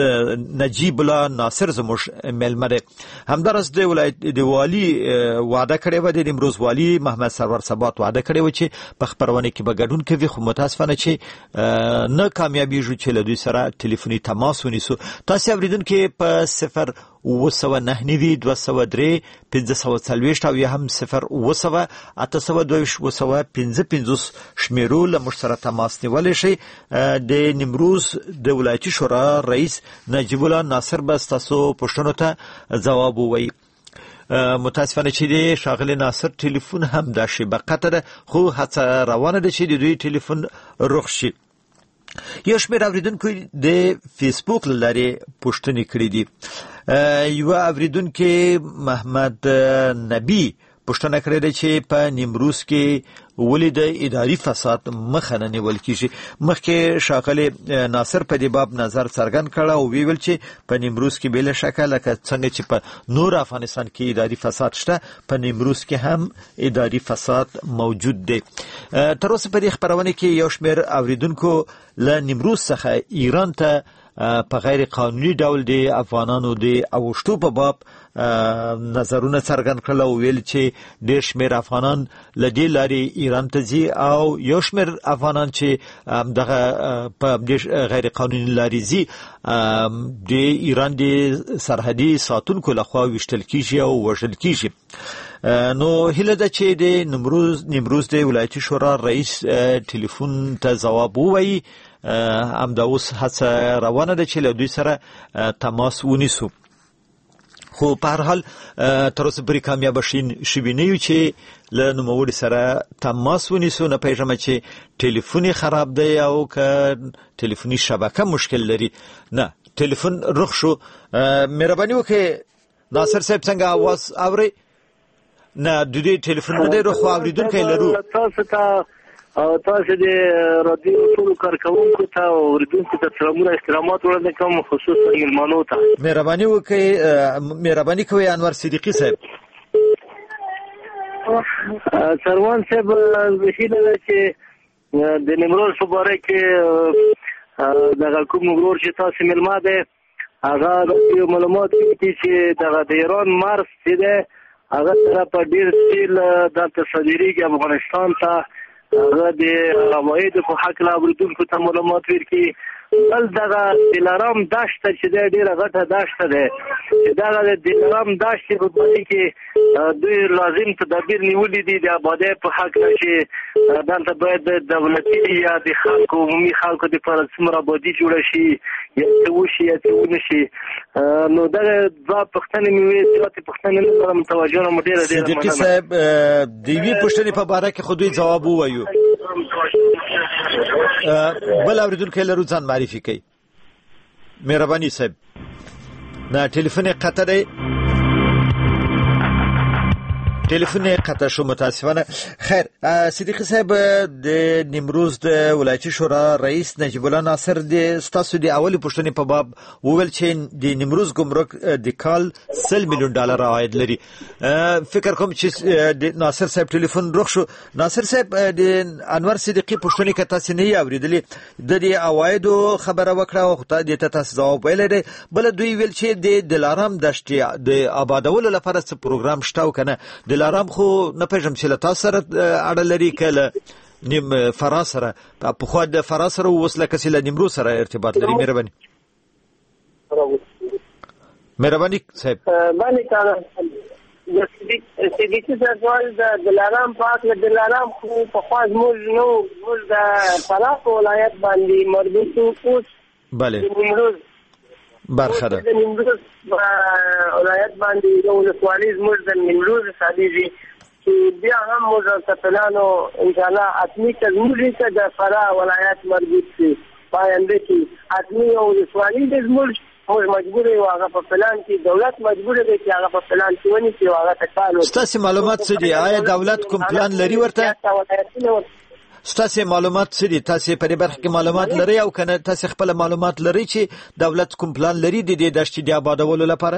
نجیب الله ناصر زموږ مېلمه دی. همدارس د ولایت د والی وعده کړې و. د نیمروز والی محمد سرور ثبات وعده کړې و چې په خبرونه کې به ګډون کوي. خو متاسفانه چې نه کامیابیږي چې له دوی سره ټلیفوني تماس ونیسو. تاسو اوریدونکو په صفر اوه سوه نهه نوي دوه سوه درې پنځه سوه څلوېښت او یا هم صفر اوه سوه اته سوه دوه اوه سوه پنځه پنځوس شمیرو له موږ سره تماس نیولی شئ. د نیمروز د ولایتي شورا رئیس نجیب الله ناصر به ستاسو پوښتنو ته ځواب ووایي. متاسفانه چې د ښاغلي ناصر ټلیفون هم دا شیبه قطع ده. خو هڅه روانه ده چې د دوی ټلیفون رخ شي. یو شمېر اوریدونکو د فیسبوک له لارې پوښتنې کړې دي. یوه اوریدونکې محمد نبی پوښتنه کړې ده چې په نیمروز کې ولې د اداري فساد مخه نه نیول کیږي. مخکې ښاغلي ناصر په دې باب نظر څرګند کړ او ویل چې په نیمروز کې بله شکه لکه څنګه چې په نور افغانستان کې اداري فساد شته په نیمروز کې هم اداري فساد موجود دی. تر اوسه په دې خبرونه کې یو شمېر اوریدونکو له نیمروز څخه ایران ته په غیر قانوني ډول د افغانانو د اوښتو په باب نظرونه څرګند کړل او ویل چې ډېر شمېر افغانان له دې لارې ایران ته ځي او یو شمېر افغانان چې دغه په غیر قانوني لارې ځي د ایران د سرحدي ساتونکو لخوا ویشتل کیږي او وژل کیږي. نو هیله ده چې د نیمروز نیمروز د ولایتي شورا رئیس ټلیفون ته ځواب ووایي. همدا اوس هڅه روانه ده چې له دوی سره تماس ونیسو. خو په هر حال تر اوسه پورې کامیابه شوي نه یو چې له نوموړي سره تماس ونیسو. نه پوهېږم چې ټلیفون یې خراب دی او که ټلیفوني شبکه مشکل لري. نه ټلیفون رخ شو. مهرباني وکړئ ناصر صاحب څنګه اواز اورئ؟ نه د دې ټلیفون نه دی رخ خو اورېدونکی لرو. تاسو ته او تاسو د رادیو ټول کارکونکو ته او اوریدونکو ته سلامونه احترامات وړاندې کوم خصوصا مېلمنو ته. مهرباني وکړئ مهرباني کوئ انور صدیقي صاحب. سروان صاحب هیله ده چې د نیمروز په باره کې دغه کوم ورور چې تاسو مېلمه دی هغه د معلومات دي چې دغه د ایران مارس چې دی هغه سره په ډېر تیل دلته صادرېږي افغانستان ته. هغه د عوایدو په هکله اوریدونکو ته معلومات ورکړي. بل دغه دلارام دښته چې دی ډېره غټه دښته دی. دغه د دلارام دښتې په باره کې دوی لازم تدابیر نیولي دي د ابادۍ په هکله چې دلته باید د دولتي یا د خلکو عمومي خلکو دپاره څومره ابادي جوړه شي یا څه وشي یا څه ونه شي. نو دغه دوه پوښتنې مې وې زیاتې پوښتنې نه لرم توجه نه مو ډېره ډېره مننه. صدیقي صاحب د یوې پوښتنې په باره کې خو دوی ځواب ووایو. بل اوریدونکی لرو ځان معرفي کوي. مهرباني صاحب. نه ټلیفون قطع دی. ټلیفون قطع شو متاسفانه. خیر صدیقي صاحب د نیمروز د ولایتي شورا رئیس نجیب الله ناصر د ستاسو د اولي پوښتنې په باب وویل چې د نیمروز ګمرک د کال سل میلیون ډالر عاید لري. فکر کوم چې د ناصر صاحب ټلیفون رخ شو. ناصر صاحب د انور صدیقي پوښتنې که تاسو نه یې اورېدلې د دې عوایدو خبره وکړه او دې ته تاسو ځواب ویلی دی. بله دوی ویل چې د دلارام دښتې د آبادولو لپاره څه پروګرام شته او که نه. دلارام خو نه پېژنم چې له تاسو سره اړه لري که له نیم فراه سره. پخوا د فراه سره اوس لکه چې له نیمروز سره ارتباط لري. مهرباني مهرباني صاحب. سیدیکی سرسوال د دلارام پاک له دلارام خو په خوا زموږ نو زموږ د فراه په ولایت باندې مربوط اوس بله نیمروز برخه ده د نیمروز ولایت باندې یو ولسوالي زموږ د نیمروز صادېږي چې بیا هم موږ ته پلانو انشاءالله حتمي که زموږ ته د فراه ولایت مربوط شي پاینده کې حتمي یو ولسوالي د زموږ موږ مجبور یو هغه په پلان کې دولت مجبور دی چې هغه په پلان کې ونی چې هغه تکالو ستاسو معلومات څه دي؟ آیا دولت کوم پلان لري ورته؟ ستاسو معلومات څه دي؟ تاسو په دې برخه کې معلومات لري او کنه تاسو خپل معلومات لري چې دولت کوم پلان لري د دې دشت د آبادولو لپاره؟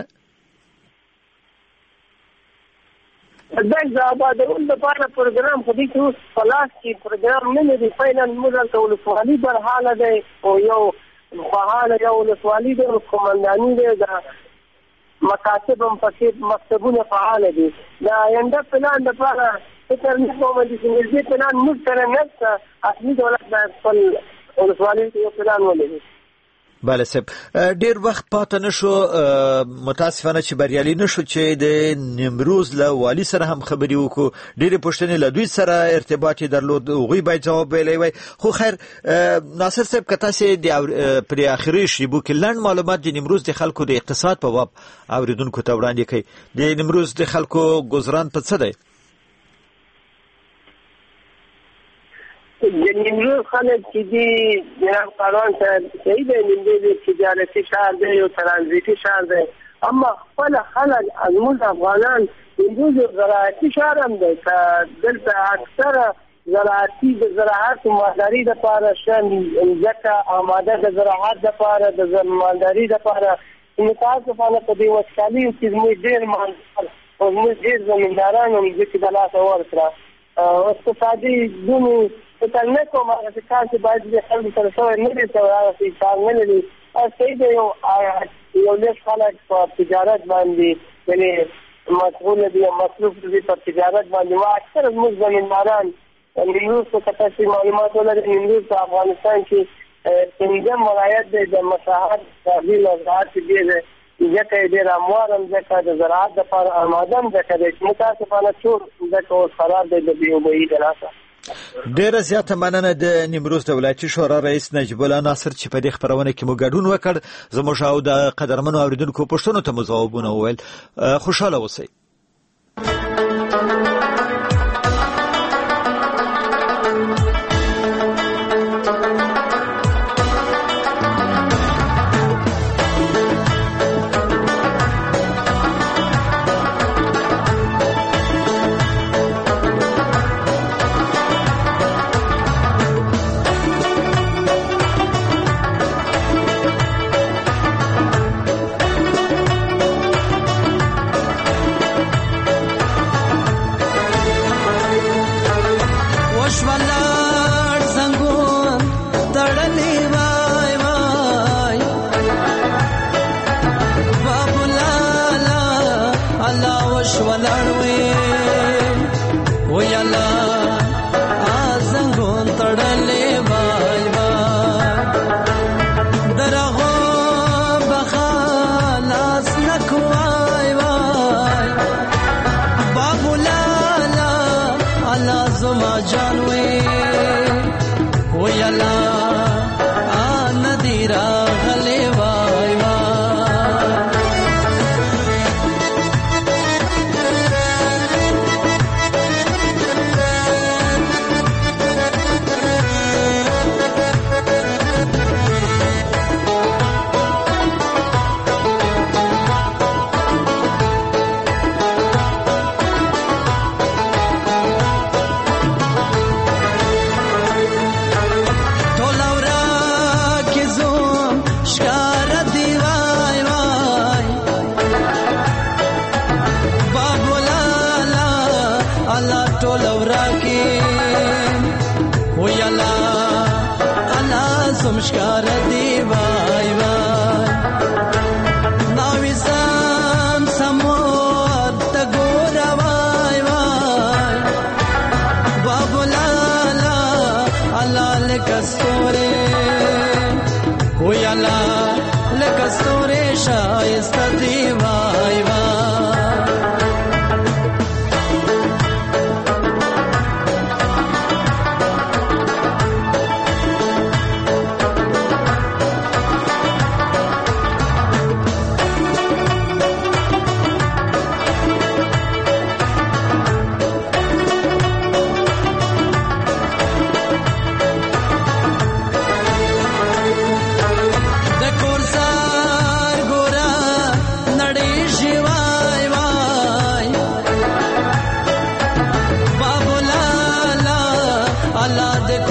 د آبادولو لپاره پروګرام خو دې کې اوس پلاس کې پروګرام نه لري. فعلا موږ ته ولسوالي برحاله دی او یو فعال یو ولسوالي دی او قومنداني دی د مکاتب هم پکې مکتبونه فعال دي. د آینده پلان لپاره فکر نه کوم چې نږدې پلان موږ سره نشته. اصلي دولت باید خپل ولسوالي کې یو پلان ولري. بله صاحب ډیر وخت پاتې نشو متاسفانه چې بریالي نشو چې د نیمروز له والي سره هم خبرې وکړو. ډېرې پوښتنې له دوی سره ارتباط یې درلود هغوی باید جواب ویلی وای. خو خیر ناصر صاحب که تاسې پر اخري شیبو کې لنډ معلومات د نیمروز د خلکو د اقتصاد په باب اوریدونکو ته وړاندې کړئ. د نیمروز د خلکو ګذران په څه دی؟ د نیمروز خلک چې دي جناب کاروان صاحب صحیح دی، نیمروز تجارتي ښار دی، یو ترانزیتي ښار دی، اما خپل خلک زموږ افغانان نیمروز یو زراعتي ښار هم دی. که دلته اکثره زراعتي د زراعت مالداري دپاره ښه مځکه آماده د زراعت دپاره د مالداري دپاره متاسفانه په دې وچکالیو کې زموږ ډېر مالدار او زموږ ډېر زمیندارانو مځکې د لاسه ورکړه. اقتصادي دونې فکر نه کوم هغه چې کار چې باید د خلکو سره شوی نه دی شوی، هغه چې کار نه لري. صحیح دی یو یو لږ خلک په تجارت باندې یعنې مشغوله دي او مصروف دي په تجارت باندې. و اکثره زموږ زمینداران نیمروز څخه که تاسې معلومات ولرئ، نیمروز په افغانستان کې پنځم ولایت دی د مساحت تحلیل او زراعت کې ډېر ځکه یې ډېر هموار هم ځکه د زراعت دپاره آماده هم ځکه دی چې متاسفانه ټول ځکه اوس خراب دی د بېوبهي د لاسه. ډیره زیاته مننه د نیمروز د ولایتي شورا رئیس نجیب الله ناصر چې په دې خپرونه کې مو ګډون وکړ. زموږ او د قدرمنو اوریدونکو پوښتنو ته مو ځوابونه وویل. خوشحاله اوسئ.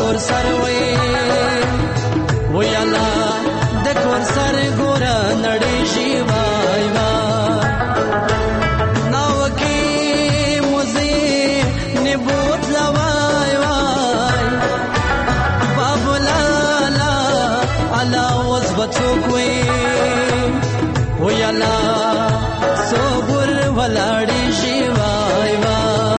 ور سره وای